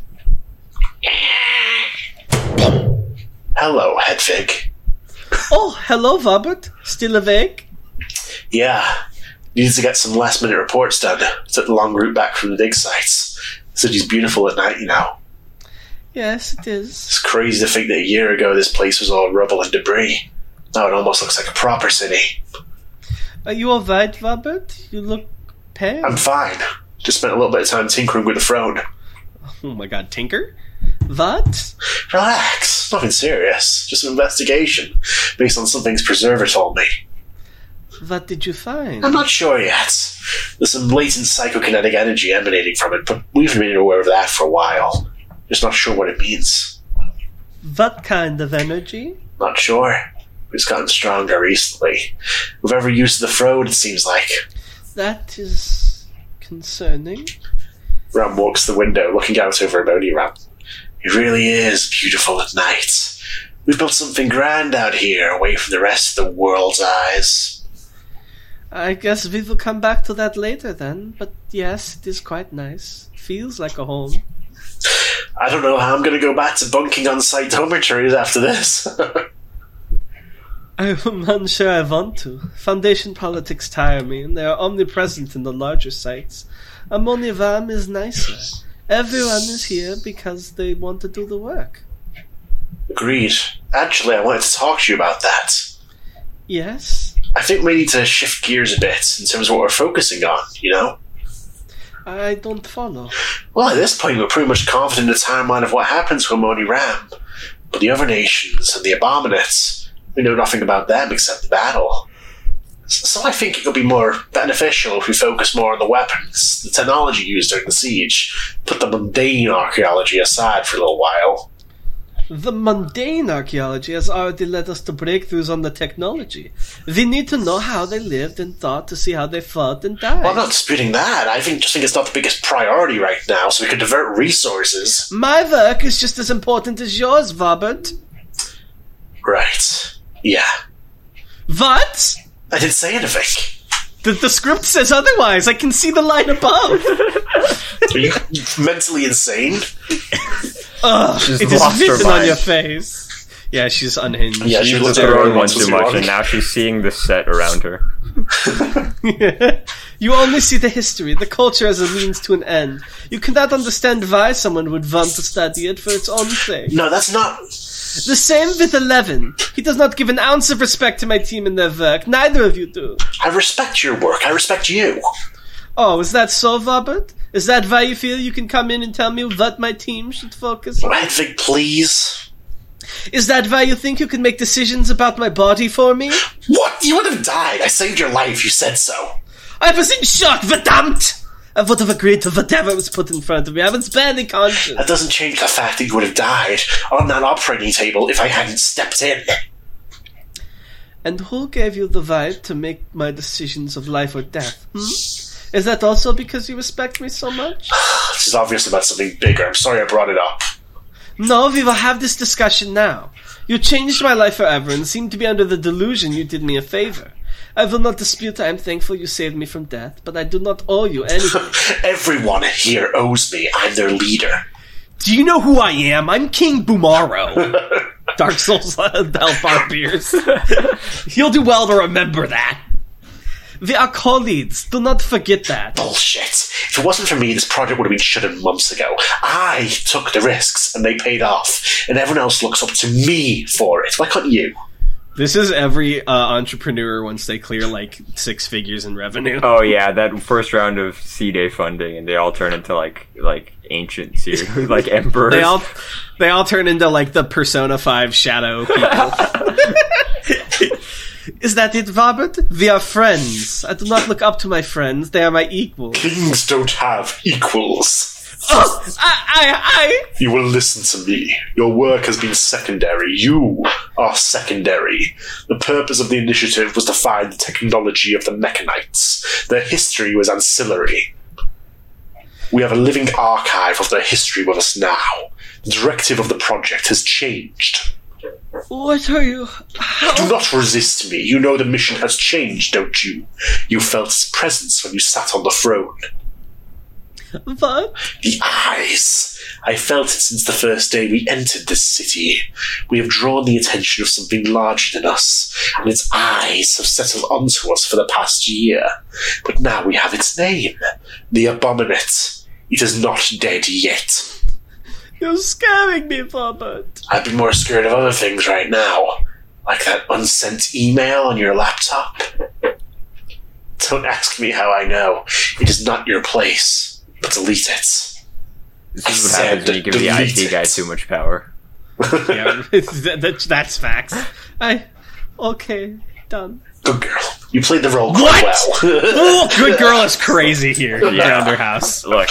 Hello, Hedvig. Oh, hello, Robert. Still awake? Yeah. Needed to get some last-minute reports done. Took the long route back from the dig sites. The city's beautiful at night, you know. Yes, it is. It's crazy to think that a year ago this place was all rubble and debris. Now it almost looks like a proper city. Are you alright, Robert? You look pale. I'm fine. Just spent a little bit of time tinkering with the throne. Oh my god, Tinker? What? Relax. Nothing serious. Just an investigation based on some things Preserver told me. What did you find? I'm not sure yet. There's some latent psychokinetic energy emanating from it, but we've been aware of that for a while. Just not sure what it means. What kind of energy? Not sure. It's gotten stronger recently. With every use of the Frode, it seems like. That is concerning. Ram walks to the window, looking out over Ammonia Ram. It really is beautiful at night. We've built something grand out here, away from the rest of the world's eyes. I guess we will come back to that later then, but yes, it is quite nice. Feels like a home. I don't know how I'm going to go back to bunking on-site dormitories after this. I'm unsure I want to. Foundation politics tire me, and they are omnipresent in the larger sites. Ammonia Ram is nicer. Everyone is here because they want to do the work. Agreed. Actually, I wanted to talk to you about that. Yes? I think we need to shift gears a bit in terms of what we're focusing on, you know? I don't follow. Well, at this point, we're pretty much confident in the timeline of what happened to Ammonia Ram. But the other nations and the Abominates, we know nothing about them except the battle. So I think it could be more beneficial if we focus more on the weapons, the technology used during the siege, put the mundane archaeology aside for a little while. The mundane archaeology has already led us to breakthroughs on the technology. We need to know how they lived and thought to see how they fought and died. Well, I'm not disputing that. I just think it's not the biggest priority right now, so we could divert resources. My work is just as important as yours, Robert. Right. Yeah. What? I didn't say anything. The script says otherwise. I can see the line above. Are you mentally insane? She's It is lost her written on mind. your face. Yeah, she's unhinged. Yeah, She she was looked the at throne everyone one too was much, wrong. and now she's seeing the set around her. You only see the history, the culture as a means to an end. You cannot understand why someone would want to study it for its own sake. No, that's not... The same with 11. He does not give an ounce of respect to my team and their work. Neither of you do. I respect your work. I respect you. Oh, is that so, Robert? Is that why you feel you can come in and tell me what my team should focus on? Hedvig, please. Is that why you think you can make decisions about my body for me? What? You would have died. I saved your life. You said so. I was in shock, verdammt! I would have agreed to whatever was put in front of me. I was barely conscious. That doesn't change the fact that you would have died on that operating table if I hadn't stepped in. And who gave you the right to make my decisions of life or death? Is that also because you respect me so much? This is obviously about something bigger. I'm sorry I brought it up. No, we will have this discussion now. You changed my life forever and seem to be under the delusion you did me a favor. I will not dispute I am thankful you saved me from death, but I do not owe you anything. Everyone here owes me. I'm their leader. Do you know who I am? I'm King Bumaro. Dark Souls Hellfire Pierce. You'll do well to remember that. We are colleagues. Do not forget that. Bullshit. If it wasn't for me, this project would have been shuttered months ago. I took the risks, and they paid off. And everyone else looks up to me for it. Why can't you? This is every entrepreneur once they clear like 6 figures in revenue. Oh yeah, that first round of C-Day funding, and they all turn into like ancients here, like emperors. They all turn into like the Persona 5 shadow people. Is that it, Robert? We are friends. I do not look up to my friends. They are my equals. Kings don't have equals. Oh, You will listen to me. Your work has been secondary. You are secondary. The purpose of the initiative was to find the technology of the Mechanites. Their history was ancillary. We have a living archive of their history with us now. The directive of the project has changed. What are you? Do not resist me. You know the mission has changed, don't you? You felt its presence when you sat on the throne. What? The eyes. I felt it since the first day we entered this city. We have drawn the attention of something larger than us, and its eyes have settled onto us for the past year. But now we have its name. The Abominate. It is not dead yet. You're scaring me, Robert. I'd be more scared of other things right now. Like that unsent email on your laptop. Don't ask me how I know. It is not your place. But delete it. This is what happens when you give the IT guy too much power. Yeah, that's facts. Okay, done. Good girl. You played the role quite well. Oh, good girl is crazy here around her house. Look.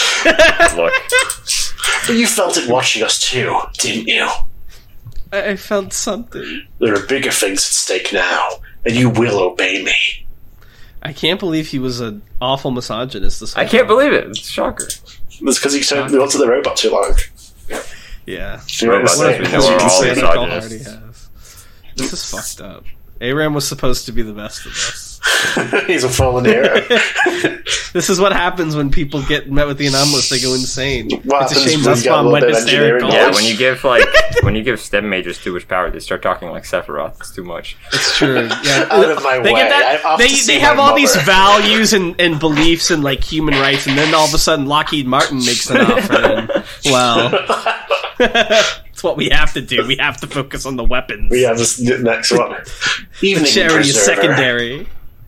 But you felt it watching us too, didn't you? I felt something. There are bigger things at stake now, and you will obey me. I can't believe he was an awful misogynist this whole I can't time. believe it. It's a shocker. It's because he wanted the robot too long. Yeah. Robots, What as we know, are all misogynists. This is fucked up. Aram was supposed to be the best of us. He's a fallen hero. This is what happens when people get met with the anomalous. They go insane. What It's a happens shame when you got a Dustbomb little went bit of engineering? hysterical. Yeah, when you give STEM majors too much power, they start talking like Sephiroth. It's too much. It's true. Yeah. Out of my They way. get that. I'm off to see They my have all mother. these values and beliefs and like human rights, and then all of a sudden Lockheed Martin makes an offer. And, well, it's what we have to do. We have to focus on the weapons. We have this next one. Evening Charity is Preserver. secondary.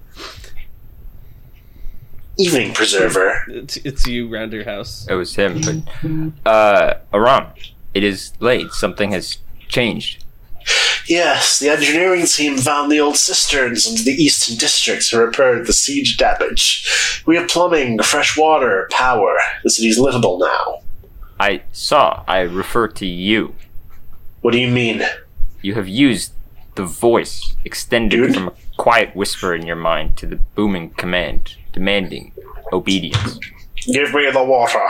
Evening Preserver. It's you round your house. It was him, but Aram, it is late. Something has changed. Yes, the engineering team found the old cisterns into the eastern district to repair the siege damage. We have plumbing, fresh water, power. The city's livable now. I refer to you. What do you mean? You have used the voice extended Dude? from a quiet whisper in your mind to the booming command, demanding obedience. Give me the water.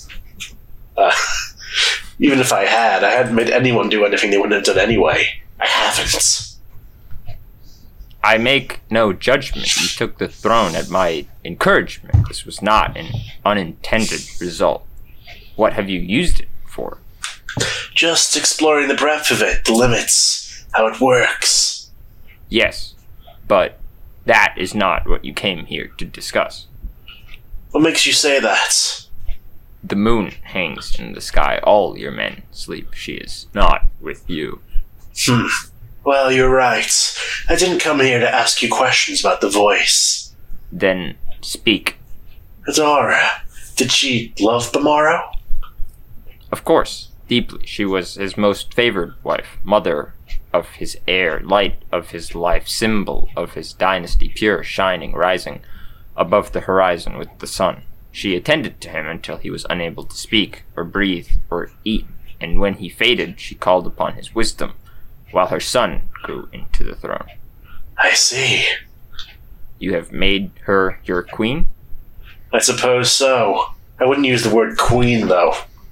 Even if I hadn't made anyone do anything they wouldn't have done anyway. I haven't. I make no judgment. You took the throne at my encouragement. This was not an unintended result. What have you used it for? Just exploring the breadth of it, the limits, how it works. Yes, but that is not what you came here to discuss. What makes you say that? The moon hangs in the sky. All your men sleep. She is not with you. Well, you're right. I didn't come here to ask you questions about the voice. Then speak. Adora, did she love Bamaro? Of course, deeply. She was his most favored wife, mother of his heir, light of his life, symbol of his dynasty, pure, shining, rising above the horizon with the sun. She attended to him until he was unable to speak, or breathe, or eat, and when he faded, she called upon his wisdom, while her son grew into the throne. I see. You have made her your queen? I suppose so. I wouldn't use the word queen, though.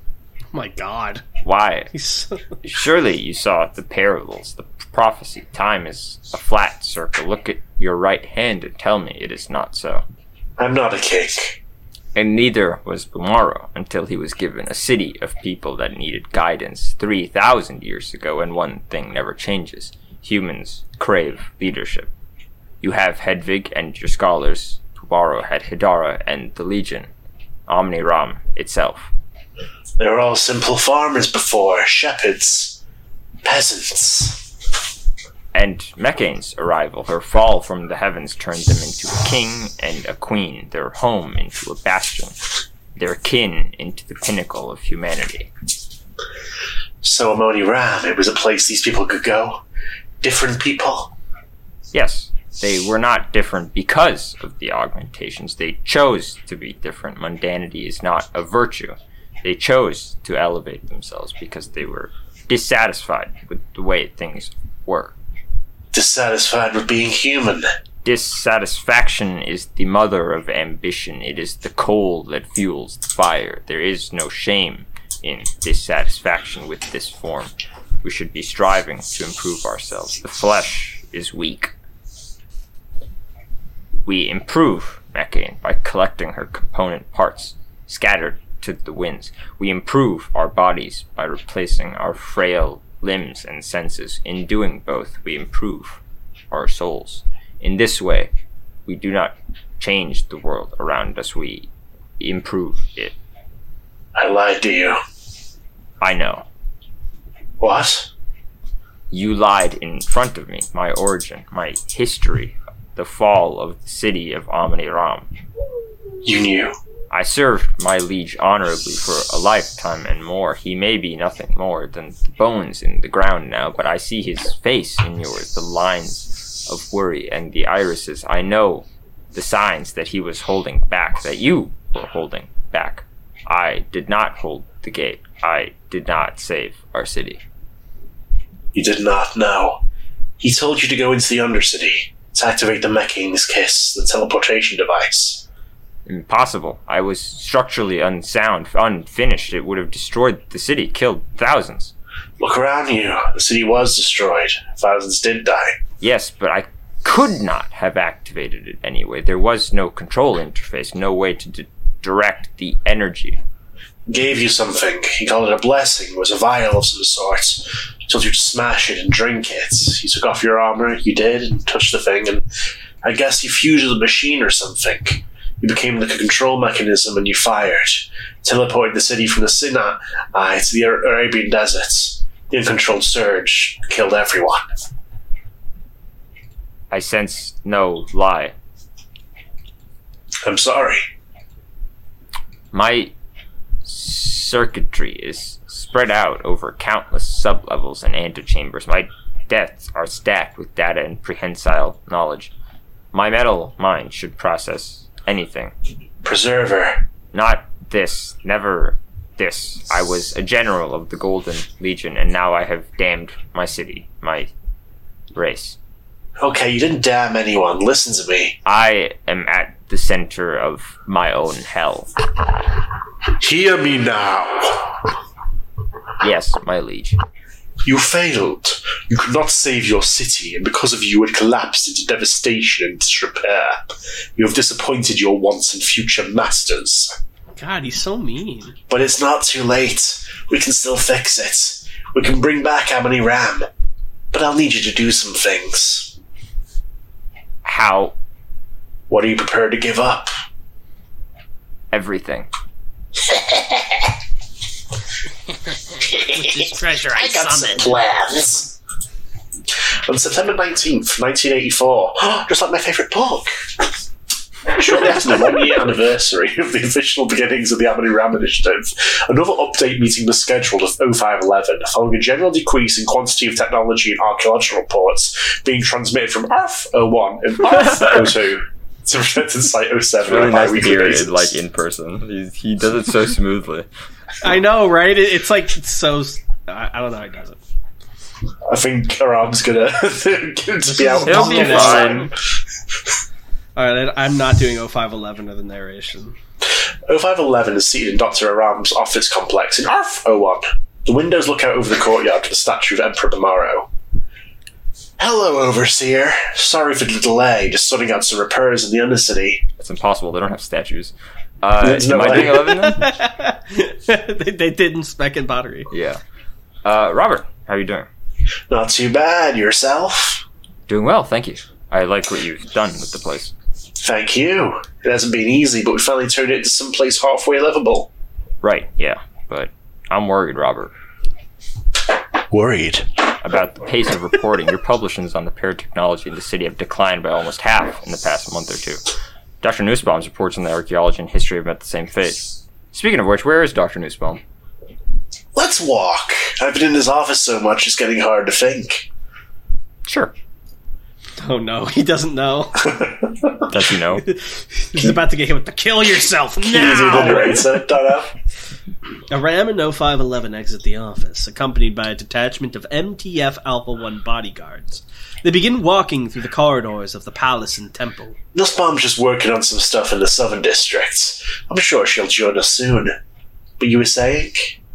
My God. Why? He's so... Surely you saw the parables, the prophecy. Time is a flat circle. Look at your right hand and tell me it is not so. I'm not a king. And neither was Bumaro until he was given a city of people that needed guidance 3,000 years ago, and one thing never changes. Humans crave leadership. You have Hedvig and your scholars. Bumaro had Hidara and the Legion. Omni-Ram itself. They were all simple farmers before, shepherds, peasants. And Meccane's arrival, her fall from the heavens, turned them into a king and a queen, their home into a bastion, their kin into the pinnacle of humanity. So Amoni Ram, it was a place these people could go? Different people? Yes, they were not different because of the augmentations. They chose to be different. Mundanity is not a virtue. They chose to elevate themselves because they were dissatisfied with the way things were. Dissatisfied with being human. Dissatisfaction is the mother of ambition. It is the coal that fuels the fire. There is no shame in dissatisfaction with this form. We should be striving to improve ourselves. The flesh is weak. We improve Meccane by collecting her component parts, scattered to the winds. We improve our bodies by replacing our frail limbs and senses. In doing both, we improve our souls. In this way, we do not change the world around us, we improve it. I lied to you. I know. What? You lied in front of me. My origin, my history, the fall of the city of Omni-Ram. You knew. I served my liege honorably for a lifetime and more. He may be nothing more than the bones in the ground now, but I see his face in yours, the lines of worry and the irises. I know the signs that he was holding back, that you were holding back. I did not hold the gate. I did not save our city. You did not know. He told you to go into the Undercity, to activate the Meccane's Kiss, the teleportation device. Impossible. I was structurally unsound, unfinished. It would have destroyed the city, killed thousands. Look around you. The city was destroyed. Thousands did die. Yes, but I could not have activated it anyway. There was no control interface, no way to direct the energy. Gave you something. He called it a blessing. It was a vial of some sort. He told you to smash it and drink it. You took off your armor. You did, and touched the thing, and I guess you fused with a machine or something. You became like a control mechanism and you fired. Teleported the city from the Sinai to the Arabian deserts. The uncontrolled surge killed everyone. I sense no lie. I'm sorry. My circuitry is spread out over countless sublevels and antechambers. My depths are stacked with data and prehensile knowledge. My metal mind should process anything. Preserver. Not this. Never this. I was a general of the Golden Legion, and now I have damned my city, my race. Okay, you didn't damn anyone. Listen to me. I am at the center of my own hell. Hear me now. Yes, my liege. You failed. You could not save your city, and because of you it collapsed into devastation and disrepair. You have disappointed your once and future masters. God, he's so mean. But it's not too late. We can still fix it. We can bring back Amoni Ram. But I'll need you to do some things. How? What are you prepared to give up? Everything. With this treasure I got some summoned. plans. On September 19th, 1984, just like my favourite book. Shortly after the 1 year anniversary of the official beginnings of the Amoni Ram Initiative, another update meeting was scheduled of 0511, following a general decrease in quantity of technology and archaeological reports being transmitted from Earth 01 and Earth 02 to protected Site 07. It's really nice to hear basis. it, like, in person. He does it so smoothly. I know, right? It's like, it's so... I don't know how he does it. I think Aram's gonna be out. He'll be fine. Alright, I'm not doing 0511 or the narration. 0511 is seated in Dr. Aram's office complex in ARF 01. The windows look out over the courtyard to the statue of Emperor Tomorrow. Hello, Overseer. Sorry for the delay, just sorting out some repairs in the Undercity. That's impossible. They don't have statues. There's no am I way. doing 11 then? they did in Spec and Pottery. Yeah. Robert, how are you doing? Not too bad. Yourself? Doing well, thank you. I like what you've done with the place. Thank you. It hasn't been easy, but we finally turned it into someplace halfway livable. Right, yeah. But I'm worried, Robert, Worried? about the pace of reporting. Your publications on the paratechnology in the city have declined by almost half in the past month or two. Dr. Nussbaum's reports on the archaeology and history have met the same fate. Speaking of which, where is Dr. Nussbaum? Let's walk. I've been in his office so much, it's getting hard to think. Sure. Oh no, he doesn't know. Does he know? He's about to get hit with the kill yourself Easy to now! narrate, Donna. Aram and 0511 exit the office, accompanied by a detachment of MTF Alpha 1 bodyguards. They begin walking through the corridors of the palace and temple. Nussbaum's just working on some stuff in the southern districts. I'm sure she'll join us soon. But you were saying?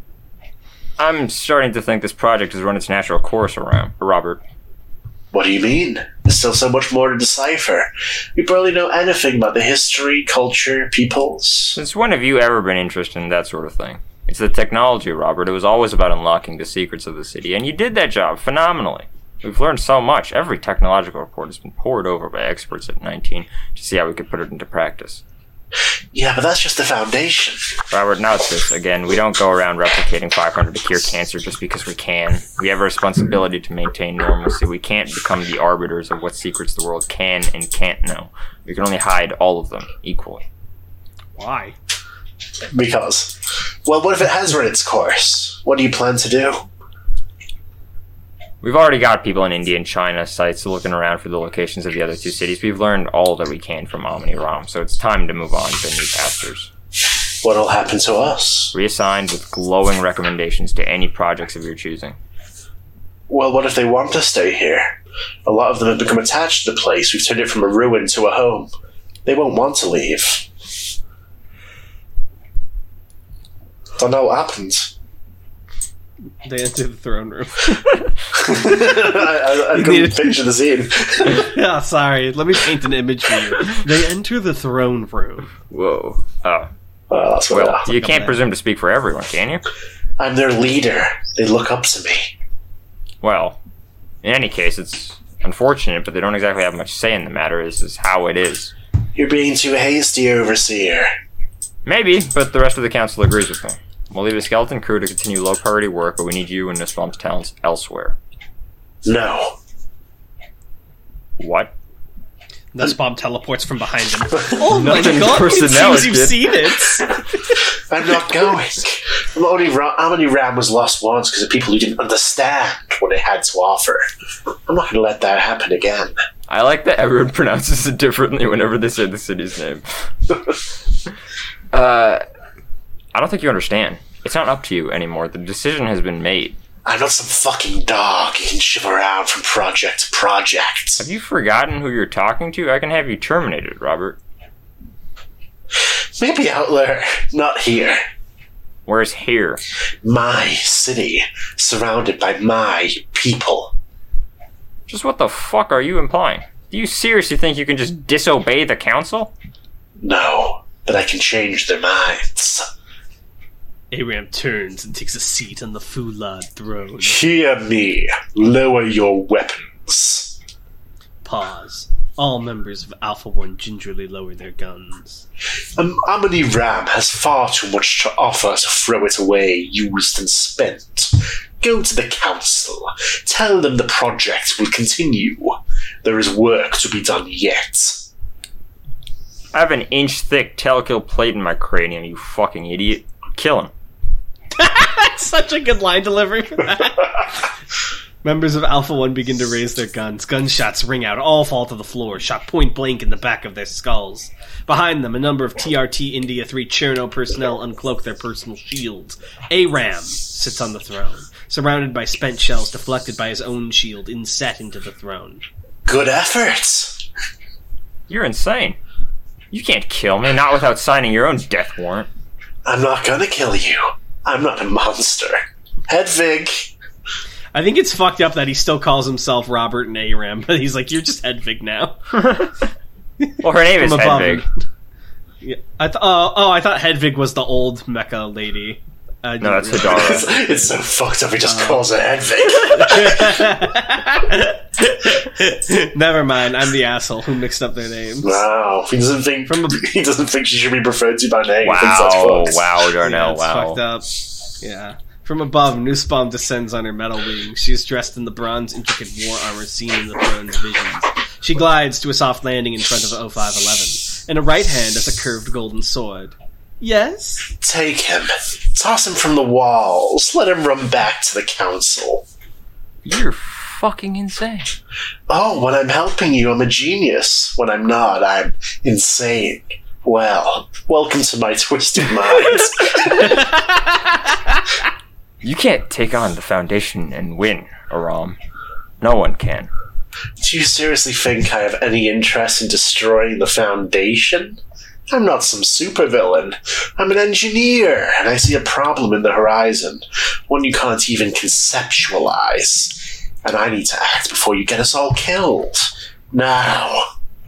I'm starting to think this project has run its natural course around, Robert. What do you mean? There's still so much more to decipher. We barely know anything about the history, culture, peoples. Since when have you ever been interested in that sort of thing? It's the technology, Robert. It was always about unlocking the secrets of the city, and you did that job phenomenally. We've learned so much. Every technological report has been pored over by experts at 19 to see how we could put it into practice. Yeah, but that's just the foundation. Robert, now it's this. Again, we don't go around replicating 500 to cure cancer just because we can. We have a responsibility to maintain normalcy. We can't become the arbiters of what secrets the world can and can't know. We can only hide all of them equally. Why? Because, well, what if it has run its course? What do you plan to do? We've already got people in India and China sites looking around for the locations of the other two cities. We've learned all that we can from Amini Ram, so it's time to move on to new pastures. What'll happen to us? Reassigned with glowing recommendations to any projects of your choosing. Well, what if they want to stay here? A lot of them have become attached to the place. We've turned it from a ruin to a home. They won't want to leave. Don't know what happens. They enter the throne room. I couldn't picture the scene. Yeah, sorry. Let me paint an image for you. They enter the throne room. Whoa. Oh. Well, that's what Well, happened. you can't presume to speak for everyone, can you? I'm their leader. They look up to me. Well, in any case, it's unfortunate, but they don't exactly have much say in the matter. This is how it is. You're being too hasty, Overseer. Maybe, but the rest of the council agrees with me. We'll leave the skeleton crew to continue low-priority work, but we need you and Nussbaum's talents elsewhere. No. What? Nussbaum teleports from behind him. Oh my Nothing god, it personnel, seems you've kid. seen it. I'm not going. Amini Ram was lost once because of people who didn't understand what it had to offer. I'm not going to let that happen again. I like that everyone pronounces it differently whenever they say the city's name. I don't think you understand. It's not up to you anymore. The decision has been made. I'm not some fucking dog you can ship around from project to project. Have you forgotten who you're talking to? I can have you terminated, Robert. Maybe out there, not here. Where's here? My city, surrounded by my people. Just what the fuck are you implying? Do you seriously think you can just disobey the council? No, but I can change their minds. Aram turns and takes a seat on the Fulad throne. Hear me. Lower your weapons. Pause. All members of Alpha 1 gingerly lower their guns. Amini Ram has far too much to offer to throw it away, used and spent. Go to the council. Tell them the project will continue. There is work to be done yet. I have an inch-thick telekill plate in my cranium, you fucking idiot. Kill him. That's such a good line delivery for that. Members of Alpha 1 begin to raise their guns. Gunshots ring out. All fall to the floor, shot point blank in the back of their skulls. Behind them, a number of TRT India 3 Cherno personnel uncloak their personal shields. Aram sits on the throne, surrounded by spent shells deflected by his own shield, inset into the throne. Good effort. You're insane. You can't kill me, not without signing your own death warrant. I'm not gonna kill you. I'm not a monster. Hedvig. I think it's fucked up that he still calls himself Robert and Aram, but he's like, you're just Hedvig now. Well, her name is From above. Hedvig. Yeah, I thought Hedvig was the old mecha lady. No, that's Hidara. Hidara. It's so fucked up he just calls her Hedvig. Never mind, I'm the asshole who mixed up their names. Wow. He doesn't think she should be referred to by name. He thinks that's Wow, fucked. wow, Darnell, It's wow. fucked up. Yeah. From above, Nussbaum descends on her metal wings. She is dressed in the bronze intricate war armor seen in the throne's visions. She glides to a soft landing in front of 0511. In her right hand has a curved golden sword. Yes? Take him. Toss him from the walls. Let him run back to the council. You're fucking insane. Oh, when I'm helping you, I'm a genius. When I'm not, I'm insane. Well, welcome to my twisted mind. You can't take on the Foundation and win, Aram. No one can. Do you seriously think I have any interest in destroying the Foundation? I'm not some supervillain. I'm an engineer, and I see a problem in the horizon, one you can't even conceptualize. And I need to act before you get us all killed. Now.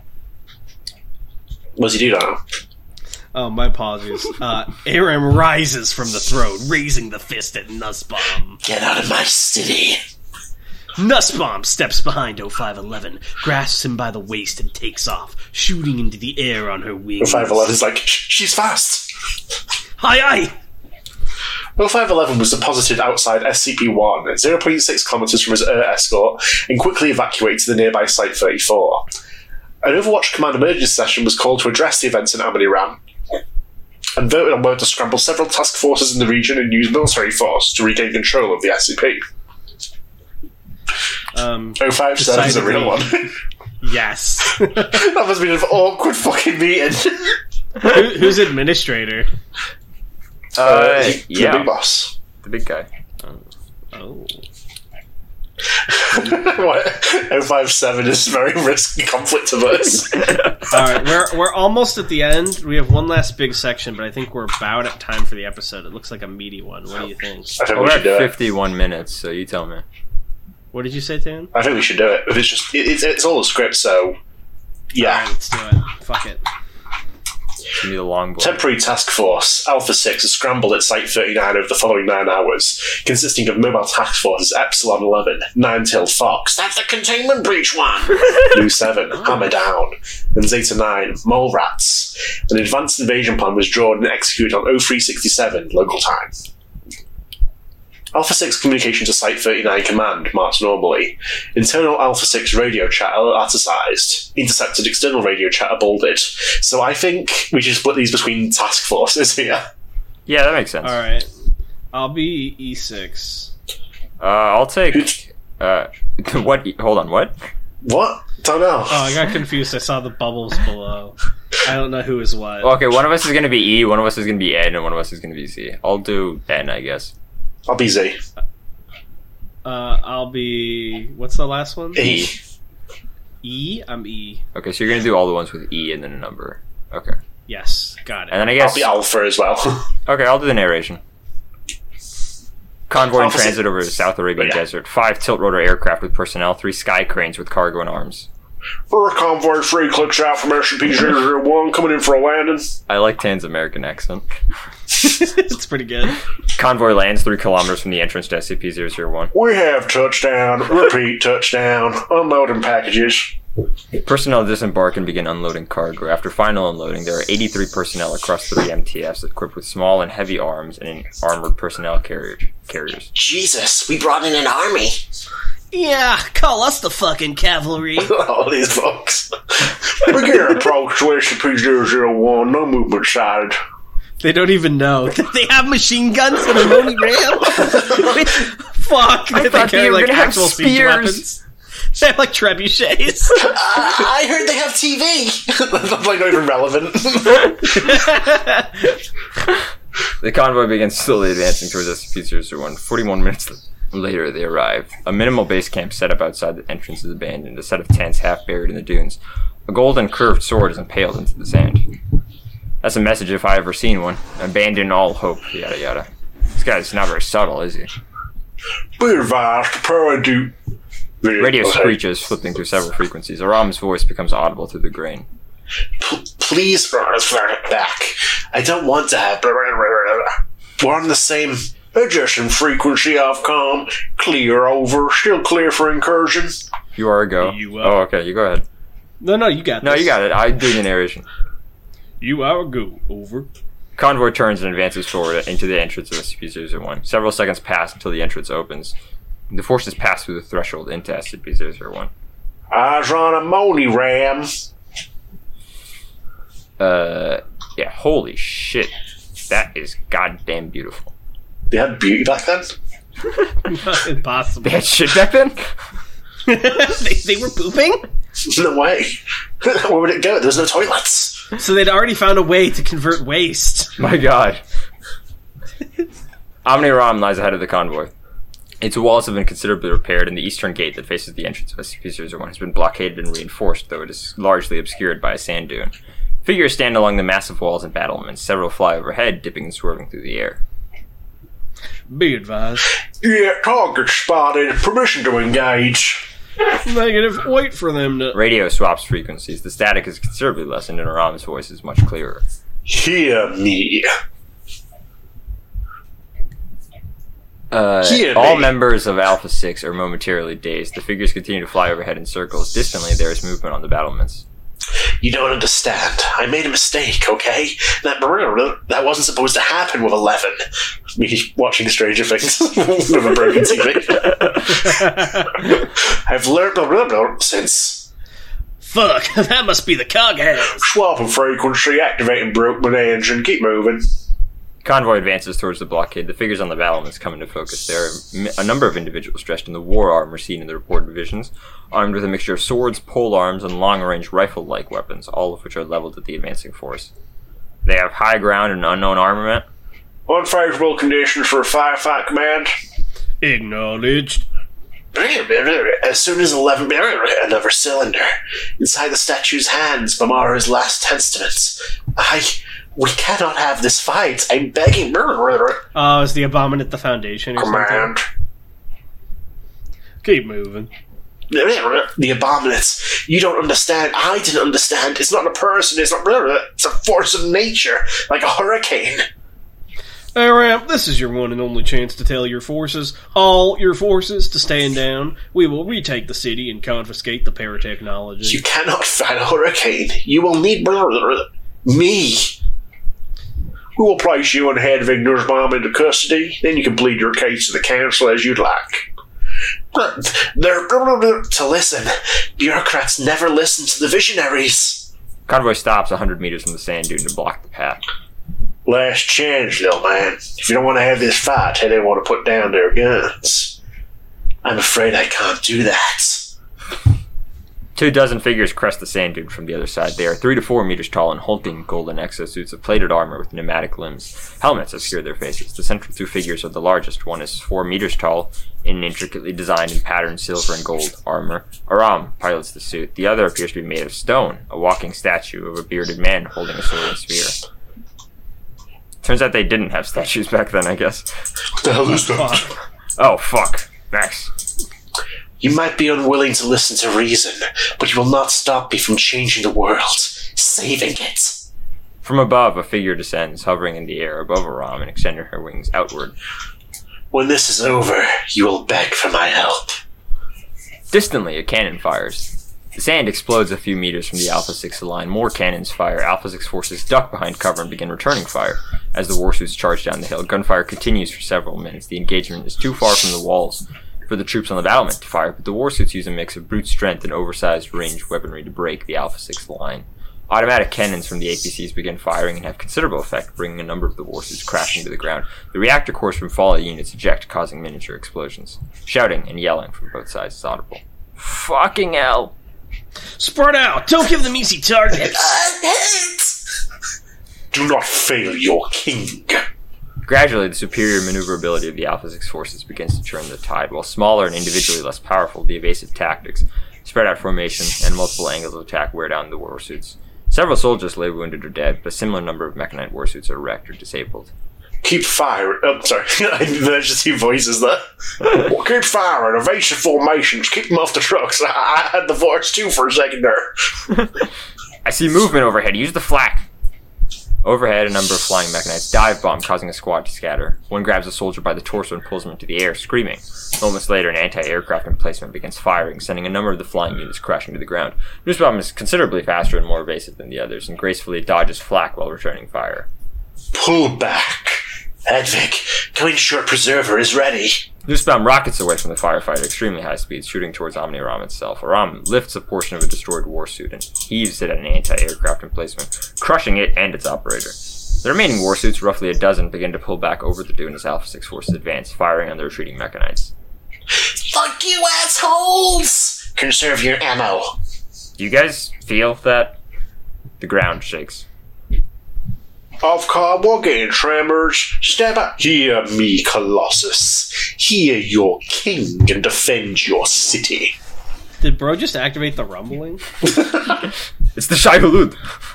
What's he do now? Oh, my apologies. Aram rises from the throne, raising the fist at Nussbaum. Get out of my city. Nussbaum steps behind 0511, grasps him by the waist, and takes off, shooting into the air on her wings. 0511 is like, she's fast. Aye! 0511 was deposited outside SCP-1 at 0.6 kilometers from his air escort and quickly evacuated to the nearby Site 34. An Overwatch Command emergency session was called to address the events in Amity-Ram and voted on whether to scramble several task forces in the region and use military force to regain control of the SCP. 057 is a real one. Yes. That must have been an awkward fucking meeting. Who's administrator? The Yeah, big boss. the big guy. Oh. What? 057 is very risky conflict of us. Alright, we're almost at the end. We have one last big section, but I think we're about at time for the episode. It looks like a meaty one. What do you think? I think We're we at should do it. 51 minutes, so you tell me. What did you say, Tan? I think we should do it. It's just it's all a script, so yeah. Alright, let's do it. Fuck it. Give me the long boy. Temporary Task Force Alpha 6 has scrambled at Site 39 over the following 9 hours, consisting of Mobile Task Forces Epsilon 11, Ninetail Fox, That's the containment breach one. Blue 7, Hammer Down, and Zeta 9, Mole Rats. An advanced invasion plan was drawn and executed on 0367 local time. Alpha 6 communication to Site 39 command marked normally. Internal Alpha 6 radio chat alerticized. Intercepted external radio chat bolded. So I think we should split these between task forces here. Yeah, that makes sense. Alright. I'll be E6. I'll take... what? Hold on, what? What? Don't know. Oh, I got confused. I saw the bubbles below. I don't know who is what. Okay, one of us is going to be E, one of us is going to be N, and one of us is going to be C. I'll do N, I guess. I'll be Z. I'll be... What's the last one? E. E? I'm E. Okay, so you're going to do all the ones with E and then a number. Okay. Yes, got it. And then I I'll guess... be Alpha as well. Okay, I'll do the narration. Convoy in Alpha transit six. over the South Arabian Yeah. Desert. 5 tilt-rotor aircraft with personnel, 3 sky cranes with cargo and arms. We're Convoy 3 clicks out from SCP-001 coming in for a landing. I like Tan's American accent. It's pretty good. Convoy lands 3 kilometers from the entrance to SCP-001. We have touchdown. Repeat touchdown. Unloading packages. Personnel disembark and begin unloading cargo. After final unloading, there are 83 personnel across 3 MTFs equipped with small and heavy arms and armored personnel carriers. Jesus, we brought in an army. Yeah, call us the fucking cavalry. All these folks. Begin approach to SCP-001. No movement sighted. They don't even know. They have machine guns that are only rail. Fuck. They thought they carry were like gonna have actual siege spears. weapons. They have like trebuchets. I heard they have TV. That's like not even relevant. The convoy begins slowly advancing towards SCP-001. 41 minutes later, they arrive. A minimal base camp set up outside the entrance is abandoned. A set of tents half buried in the dunes. A golden curved sword is impaled into the sand. That's a message if I ever seen one. Abandon all hope, yada yada. This guy's not very subtle, is he? Be advised, prepare to... Radio screeches, flipping through several frequencies. Aram's voice becomes audible through the grain. Please, back. I don't want to have... We're on the same adjacent frequency of com. Clear over. Still clear for incursion. You are a go. Oh, okay, you go ahead. No, you got this. No, you got it. I do the narration. You are a go. Over. Convoy turns and advances forward into the entrance of SCP-001. Several seconds pass until the entrance opens. The forces pass through the threshold into SCP-001. Eyes on a Moni Ram. Yeah, holy shit. That is goddamn beautiful. They had beauty back then? Impossible. They had shit back then? they were pooping? No way. Where would it go? There's no toilets. So they'd already found a way to convert waste. My god. Omni-Ram lies ahead of the convoy. Its walls have been considerably repaired, and the eastern gate that faces the entrance of SCP-001 has been blockaded and reinforced, though it is largely obscured by a sand dune. Figures stand along the massive walls and battlements. Several fly overhead, dipping and swerving through the air. Be advised. Yeah, target spotted. Permission to engage. Negative. Wait for them to... Radio swaps frequencies. The static is considerably lessened, and Aram's voice is much clearer. Hear me. All members of Alpha 6 are momentarily dazed. The figures continue to fly overhead in circles. Distantly, there is movement on the battlements. You don't understand. I made a mistake, okay? That wasn't supposed to happen with 11. Me watching Stranger Things with a broken TV. I've learned since. Fuck, that must be the coghouse. Swapping frequency, activating broken engine, keep moving. Convoy advances towards the blockade. The figures on the battlements come into focus. There are a number of individuals dressed in the war armor seen in the reported visions, armed with a mixture of swords, pole arms, and long-range rifle-like weapons, all of which are leveled at the advancing force. They have high ground and unknown armament. Unfavorable conditions for a firefight command. Acknowledged. As soon as 11, another cylinder. Inside the statue's hands, Bamara's last testaments. We cannot have this fight. I'm begging. Oh, is the Abominate the Foundation or Command. something? Keep moving. The Abominates. You don't understand. I didn't understand. It's not a person. It's not. It's a force of nature, like a hurricane. Aram, this is your one and only chance to tell your forces, all your forces, to stand down. We will retake the city and confiscate the paratechnology. You cannot fight a hurricane. You will need me. We will place you and head of Ignor's Bomb into custody. Then you can plead your case to the council as you'd like. They're to listen. Bureaucrats never listen to the visionaries. Convoy stops 100 meters from the sand dune to block the path. Last chance, little man. If you don't want to have this fight, tell them want to put down their guns. I'm afraid I can't do that. 24 figures crest the sand dune from the other side. They are 3 to 4 meters tall and hulking golden exosuits of plated armor with pneumatic limbs. Helmets obscure their faces. The central 2 figures are the largest. One is 4 meters tall in intricately designed and patterned silver and gold armor. Aram pilots the suit. The other appears to be made of stone, a walking statue of a bearded man holding a sword and spear. Turns out they didn't have statues back then, I guess. What the hell is that? Oh, fuck. Max. You might be unwilling to listen to reason, but you will not stop me from changing the world, saving it. From above, a figure descends, hovering in the air above Aram and extending her wings outward. When this is over, you will beg for my help. Distantly, a cannon fires. The sand explodes a few meters from the Alpha 6 line. More cannons fire. Alpha 6 forces duck behind cover and begin returning fire. As the warsuits charge down the hill, gunfire continues for several minutes. The engagement is too far from the walls for the troops on the battlement to fire, but the warsuits use a mix of brute strength and oversized ranged weaponry to break the Alpha 6 line. Automatic cannons from the APCs begin firing and have considerable effect, bringing a number of the warsuits crashing to the ground. The reactor cores from fallen units eject, causing miniature explosions. Shouting and yelling from both sides is audible. Fucking hell! Spread out! Don't give them easy targets! Do not fail your king. Gradually, the superior maneuverability of the Alpha 6 forces begins to turn the tide, while smaller and individually less powerful, the evasive tactics spread out formation, and multiple angles of attack wear down the warsuits. Several soldiers lay wounded or dead, but a similar number of mechanite warsuits are wrecked or disabled. Keep firing. Oh, sorry. There's just two voices there. Keep firing. Evasive formations. Keep them off the trucks. I had the voice too for a second there. I see movement overhead. Use the flak. Overhead, a number of flying mechanites dive bomb, causing a squad to scatter. One grabs a soldier by the torso and pulls him into the air, screaming. Moments later, an anti-aircraft emplacement begins firing, sending a number of the flying units crashing to the ground. Nussbaum is considerably faster and more evasive than the others, and gracefully dodges flak while returning fire. Pull back. Hedvig, Glenshore Preserver is ready. Nussbaum rockets away from the firefighter at extremely high speeds, shooting towards Omni Ram itself. Aram lifts a portion of a destroyed warsuit and heaves it at an anti-aircraft emplacement, crushing it and its operator. The remaining warsuits, roughly a dozen, begin to pull back over the dune as Alpha 6 forces advance, firing on the retreating mechanites. Fuck you, assholes! Conserve your ammo. Do you guys feel that? The ground shakes. Ofcom, we're getting tremors. Step up. Hear me, Colossus. Hear your king and defend your city. Did bro just activate the rumbling? It's the Shai Hulud.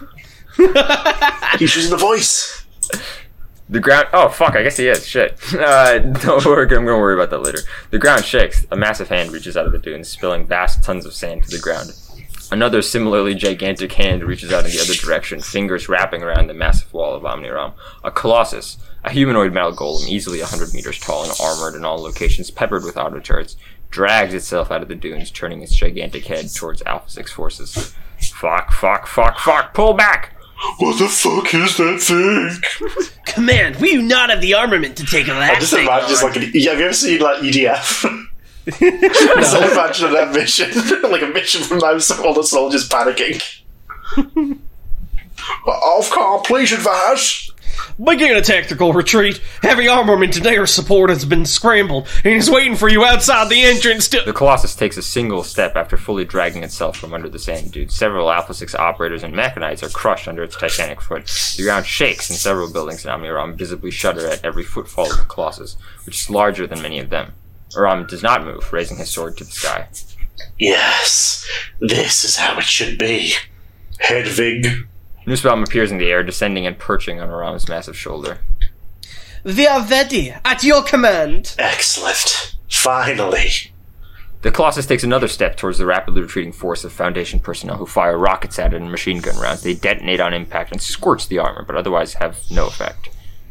He's using the voice. The ground... Oh, fuck, I guess he is. Shit. Don't worry, I'm gonna worry about that later. The ground shakes. A massive hand reaches out of the dunes, spilling vast tons of sand to the ground. Another similarly gigantic hand reaches out in the other direction, fingers wrapping around the massive wall of Omni Ram. A colossus, a humanoid metal golem, easily 100 meters tall and armored in all locations, peppered with auto turrets, drags itself out of the dunes, turning its gigantic head towards Alpha 6 forces. Fuck, pull back! What the fuck is that thing? Command, we do not have the armament to take that Just thing imagine, on. just like, have you ever seen, like, EDF? Just imagine that mission. Like a mission from those all the soldiers panicking. Ofcom, please advise. Begin a tactical retreat. Heavy armament and air support has been scrambled, and is waiting for you outside the entrance to... The Colossus takes a single step after fully dragging itself from under the sand dune. Several Alpha 6 operators and mechanites are crushed under its titanic foot. The ground shakes, and several buildings in Omni Ram visibly shudder at every footfall of the Colossus, which is larger than many of them. Aram does not move, raising his sword to the sky. Yes, this is how it should be. Hedvig. Nussbaum appears in the air, descending and perching on Aram's massive shoulder. We are ready, at your command. Excellent. Finally. The Colossus takes another step towards the rapidly retreating force of Foundation personnel who fire rockets at it and machine gun rounds. They detonate on impact and scorch the armor, but otherwise have no effect.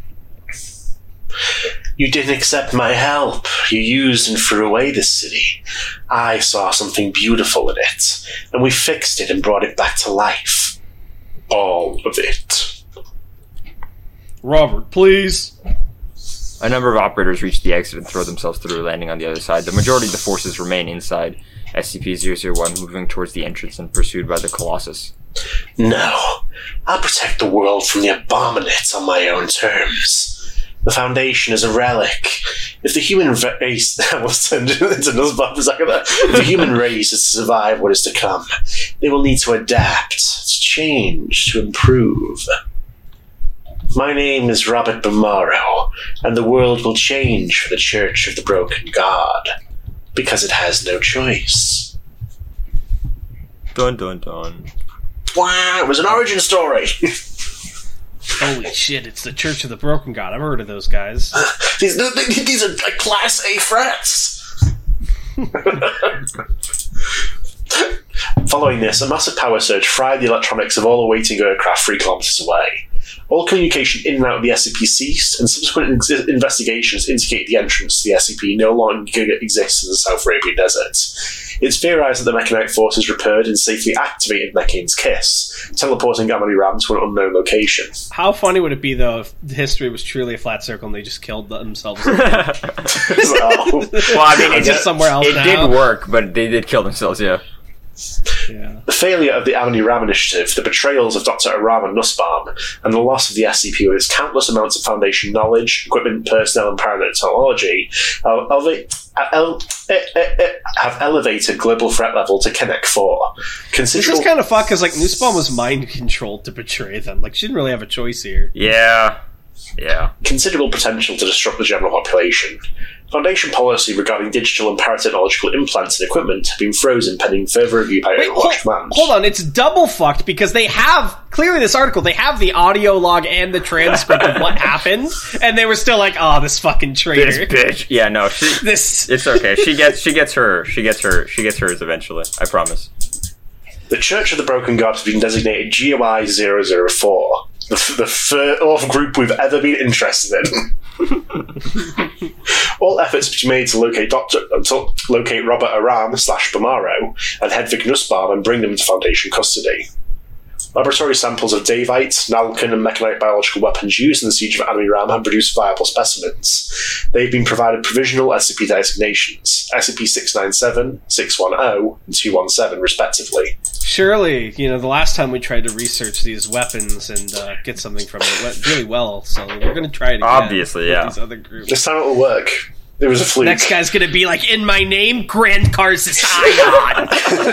You didn't accept my help. You used and threw away the city. I saw something beautiful in it, and we fixed it and brought it back to life. All of it. Robert, please. A number of operators reach the exit and throw themselves through, landing on the other side. The majority of the forces remain inside. SCP-001 moving towards the entrance and pursued by the Colossus. No. I'll protect the world from the abominates on my own terms. The Foundation is a relic. If the human race... I was turned into Nussbaum for a second there. If the human race is to survive what is to come, they will need to adapt, to change, to improve. My name is Robert Bamaro, and the world will change for the Church of the Broken God, because it has no choice. Dun dun dun. Wow, it was an origin story. Holy shit, it's the Church of the Broken God. I've heard of those guys. These are like Class A threats. Following this, a massive power surge fried the electronics of all awaiting aircraft 3 kilometers away. All communication in and out of the SCP ceased, and subsequent investigations indicate the entrance to the SCP no longer exists in the South Arabian Desert. It's theorized that the Mechanite forces repaired and safely activated Mechan's Kiss, teleporting Omni Ram to an unknown location. How funny would it be, though, if history was truly a flat circle and they just killed themselves? So, Well, I mean, It's just somewhere else it now. did work, but they did kill themselves, yeah. Yeah. the failure of the Omni Ram initiative, the betrayals of Dr. Aram and Nussbaum, and the loss of the SCP with its countless amounts of Foundation knowledge, equipment, personnel, and paranoid technology have elevated global threat level to Connect 4. This is kind of fucked because, like, Nussbaum was mind-controlled to betray them. Like, she didn't really have a choice here. Yeah. Yeah. considerable potential to disrupt the general population. Foundation policy regarding digital and paratechnological implants and equipment have been frozen pending further review by Overwatch Command. Hold on, it's double fucked because they have, clearly this article, they have the audio log and the transcript of what happened, and they were still like, oh, this fucking traitor. This bitch. Yeah, no, it's okay. She gets hers eventually. I promise. The Church of the Broken God has been designated GOI 004, the fourth group we've ever been interested in. All efforts to be made to locate Robert Aram / Bomaro and Hedvig Nussbaum and bring them into Foundation custody. Laboratory samples of Davite, Nalkin, and mechanite biological weapons used in the siege of Admiram have produced viable specimens. They've been provided provisional SCP designations, SCP-697, 610, and 217, respectively. Surely, the last time we tried to research these weapons and get something from it went really well, so we're going to try it again. Obviously, yeah. With these other groups. This time it'll work. It was a fluke. Next guy's going to be like, in my name, Grand Karsus Ion.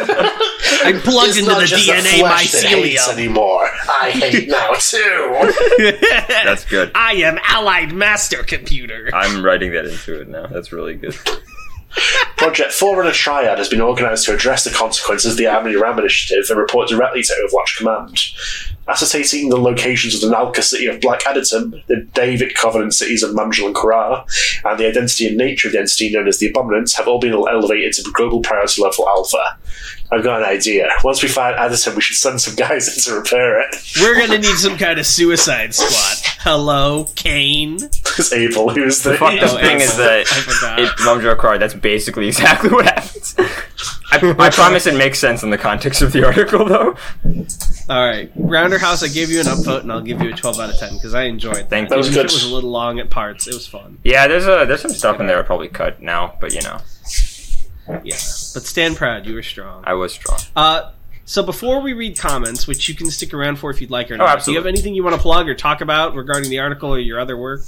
I plugged It's into not the just the DNA flesh that hates mycelium. anymore. I hate now, too. That's good. I am Allied Master Computer. I'm writing that into it now. That's really good. Project Forerunner Triad has been organised to address the consequences of the Admiram initiative and report directly to Overwatch Command. Ascertaining the locations of the Nalka city of Black Editum, the David Covenant cities of Manjul and Karar, and the identity and nature of the entity known as the Abominants have all been elevated to global priority level Alpha. I've got an idea. Once we find Editum, we should send some guys in to repair it. We're going to need some kind of suicide squad. Hello, Kane. It's Abel, he was the fucked up thing is that I forgot. Mumjo Karar, that's basically exactly what happens. I promise it makes sense in the context of the article, though. Alright, Rounder House, I gave you an upvote, and I'll give you a 12 out of 10, because I enjoyed that. Thank That you. was Even if good. it was a little long at parts, it was fun. Yeah, there's some stuff in there I'll probably cut now, but Yeah. But stand proud, you were strong. I was strong. So before we read comments, which you can stick around for if you'd like or not, do you absolutely. have anything you want to plug or talk about regarding the article or your other work?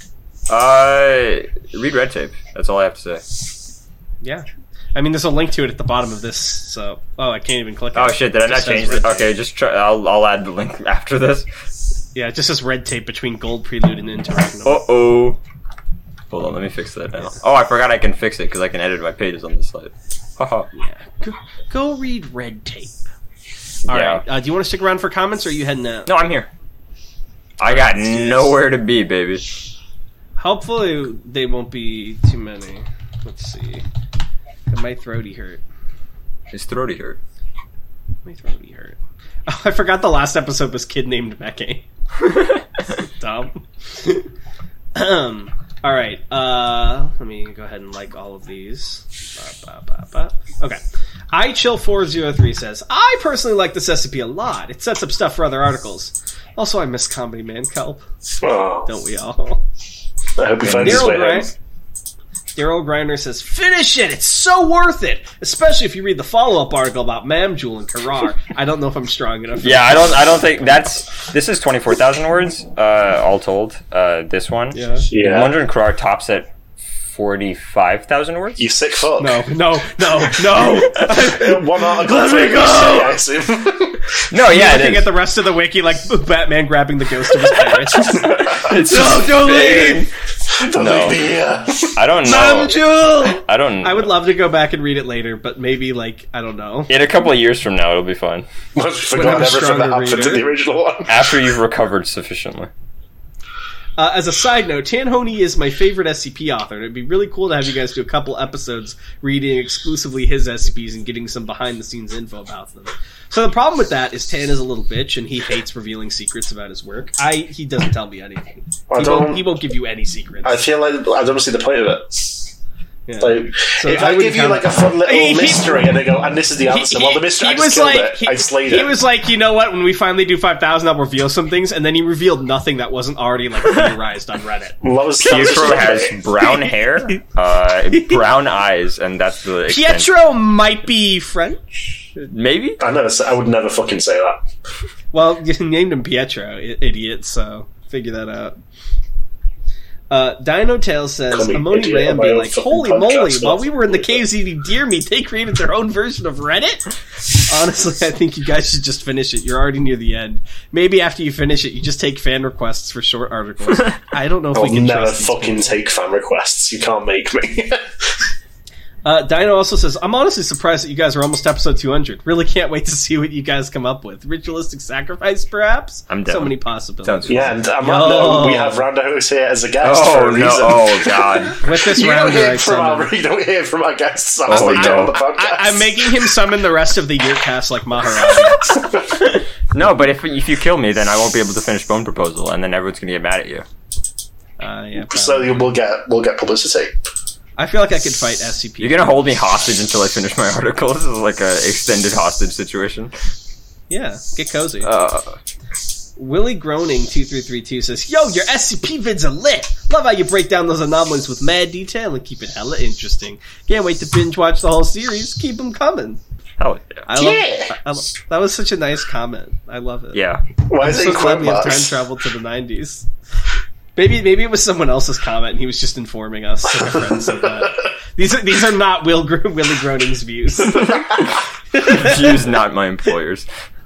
Read Red Tape. That's all I have to say. Yeah. I mean, there's a link to it at the bottom of this, so... Oh, I can't even click it. Oh shit, did I not just says change Red it? Tape. Okay, just try. I'll add the link after this. Yeah, it just says Red Tape between Gold Prelude and Interregnum. Uh-oh. Hold on, let me fix that now. Oh, I forgot I can fix it, because I can edit my pages on the site. Haha. Yeah. Go read Red Tape. Alright, do you want to stick around for comments, or are you heading out? No, I'm here. I got nowhere to be, baby. Hopefully they won't be too many. Let's see. My throaty hurt. His throaty hurt. My throaty hurt. Oh, I forgot the last episode was Kid Named Meke. Dumb. Alright, let me go ahead and like all of these. Okay. iChill403 says, I personally like this SCP a lot. It sets up stuff for other articles. Also, I miss Comedy Man Kelp. Oh, Don't we all? I hope he finds his way home. Daryl Grinder says, finish it! It's so worth it! Especially if you read the follow-up article about Mamjul and Karar. I don't know if I'm strong enough. Yeah, I don't think this is 24,000 words, all told, this one. Yeah. Yeah. Wonder and Karar tops at 45,000 words? You sick fuck. No. One article. Let me go! I assume. No, yeah, Looking it at is. the rest of the wiki like Batman grabbing the ghost of his parents. It's No, don't leave! Don't No. leave me here. I don't know. Mamjul! I don't. I would love to go back and read it later, but maybe, I don't know. In a couple of years from now, it'll be fun. Once we When I'm forgot a everything that stronger happened to reader. the original one. After you've recovered sufficiently. As a side note, Tanhoney is my favorite SCP author, and it'd be really cool to have you guys do a couple episodes reading exclusively his SCPs and getting some behind-the-scenes info about them. So the problem with that is Tan is a little bitch, and he hates revealing secrets about his work. He doesn't tell me anything. He won't give you any secrets. I feel like I don't see the point of it. Yeah. Like, So if I I wouldn't give you count like a it. fun little He- mystery and they go, and this is the answer. Well, the mystery, I just killed it. I slayed it. He was like, you know what? When we finally do 5,000, I'll reveal some things, and then he revealed nothing that wasn't already theorized on Reddit. Pietro has brown hair, brown eyes, and that's the extent. Pietro might be French. Maybe? I would never fucking say that. Well, you named him Pietro, idiot. So figure that out. Dino Tail says, Call me Amoni idiot on Ram my be own like, fucking holy podcast, moly, not while we were in the like caves eating deer meat, they created their own version of Reddit? Honestly, I think you guys should just finish it. You're already near the end. Maybe after you finish it, you just take fan requests for short articles. I don't know if we I'll can never trust these fucking people. take fan requests. You can't make me. Dino also says, I'm honestly surprised that you guys are almost episode 200. Really can't wait to see what you guys come up with. Ritualistic sacrifice, perhaps? I'm down. So many possibilities. Sounds Yeah, and Yo. we have Roundhouse here as a guest for Oh a no! reason. Oh god! With this You don't, rounder, hear I from summon. our, you don't hear from our guests on Oh, no. the podcast. I'm making him summon the rest of the year cast like Maharaja. No, but if you kill me, then I won't be able to finish Bone Proposal, and then everyone's gonna get mad at you. Yeah, So probably. we'll get publicity. I feel like I could fight SCP. You're gonna hold me hostage until I finish my article. This is like a extended hostage situation. Yeah, get cozy. Uh, Willie Groaning 2332 says, "Yo, your SCP vids are lit. Love how you break down those anomalies with mad detail and keep it hella interesting. Can't wait to binge watch the whole series. Keep them coming." hell yeah. I love that was such a nice comment. I love it. Yeah. Why I'm is so it glad we have time Quimbox? travel to the 90s. Maybe it was someone else's comment and he was just informing us. Like a friend said that. These are not Willie Groaning's views. Views, not my employers.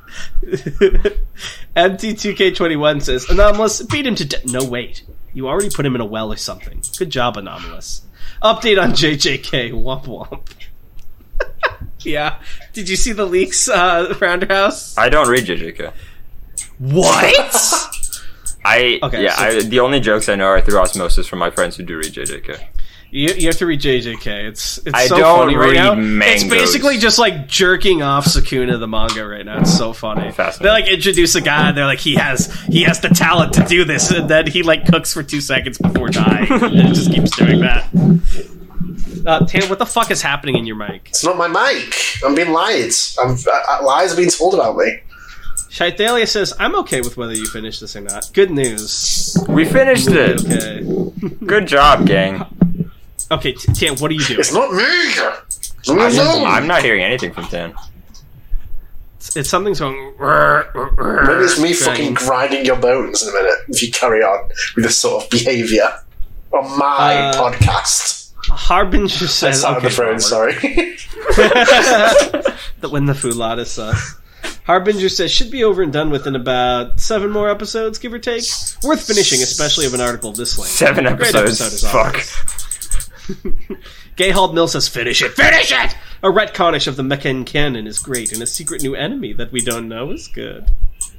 MT2K21 says, Anomalous, beat him to death. No, wait. You already put him in a well or something. Good job, Anomalous. Update on JJK. Womp womp. Yeah. Did you see the leaks, Roundhouse? I don't read JJK. What? The only jokes I know are through osmosis from my friends who do read JJK. You have to read JJK. It's I so don't funny right read now. mangoes. It's basically just like jerking off Sukuna the manga right now. It's so funny. Fascinating. They like introduce a guy and they're like he has the talent to do this, and then he like cooks for 2 seconds before dying. And it just keeps doing that. Tam, what the fuck is happening in your mic? It's not my mic. I'm being lied. Lies are being told about me. Shaithalia says, I'm okay with whether you finish this or not. Good news. We finished We'll it. be okay. Good job, gang. Okay, Tam, what are you doing? It's not me. I'm not hearing anything from Tan. It's something's going. Maybe it's me Dragging. fucking grinding your bones in a minute if you carry on with this sort of behaviour on my podcast. Harbinger says, That's out of the throne, sorry. When the Fulada sauce. Harbinger says, should be over and done with in about 7 more episodes, give or take. Worth finishing, especially of an article this length. 7 Great episodes. episode as Fuck. always. Gayhald Mill says, finish it! Finish it! A retconnish of the Mechan canon is great, and a secret new enemy that we don't know is good.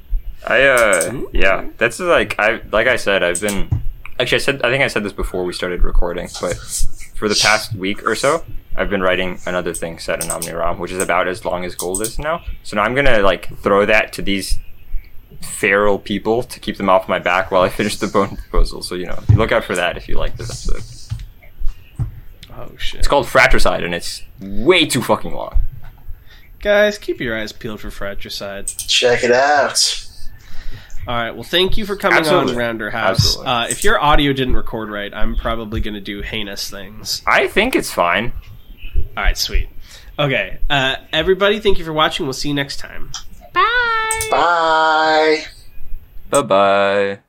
Yeah, that's like I said, I've been actually I think I said this before we started recording, but for the past week or so, I've been writing another thing set in Omniram, which is about as long as Gold is now. So now I'm gonna like throw that to these feral people to keep them off my back while I finish the Bone Proposal. So look out for that if you like this episode. Oh, shit. It's called Fratricide, and it's way too fucking long. Guys, keep your eyes peeled for Fratricide. Check it out. Alright, well, thank you for coming Absolutely. on Rounder House. Absolutely. If your audio didn't record right, I'm probably going to do heinous things. I think it's fine. Alright, sweet. Okay, everybody, thank you for watching. We'll see you next time. Bye. Bye-bye.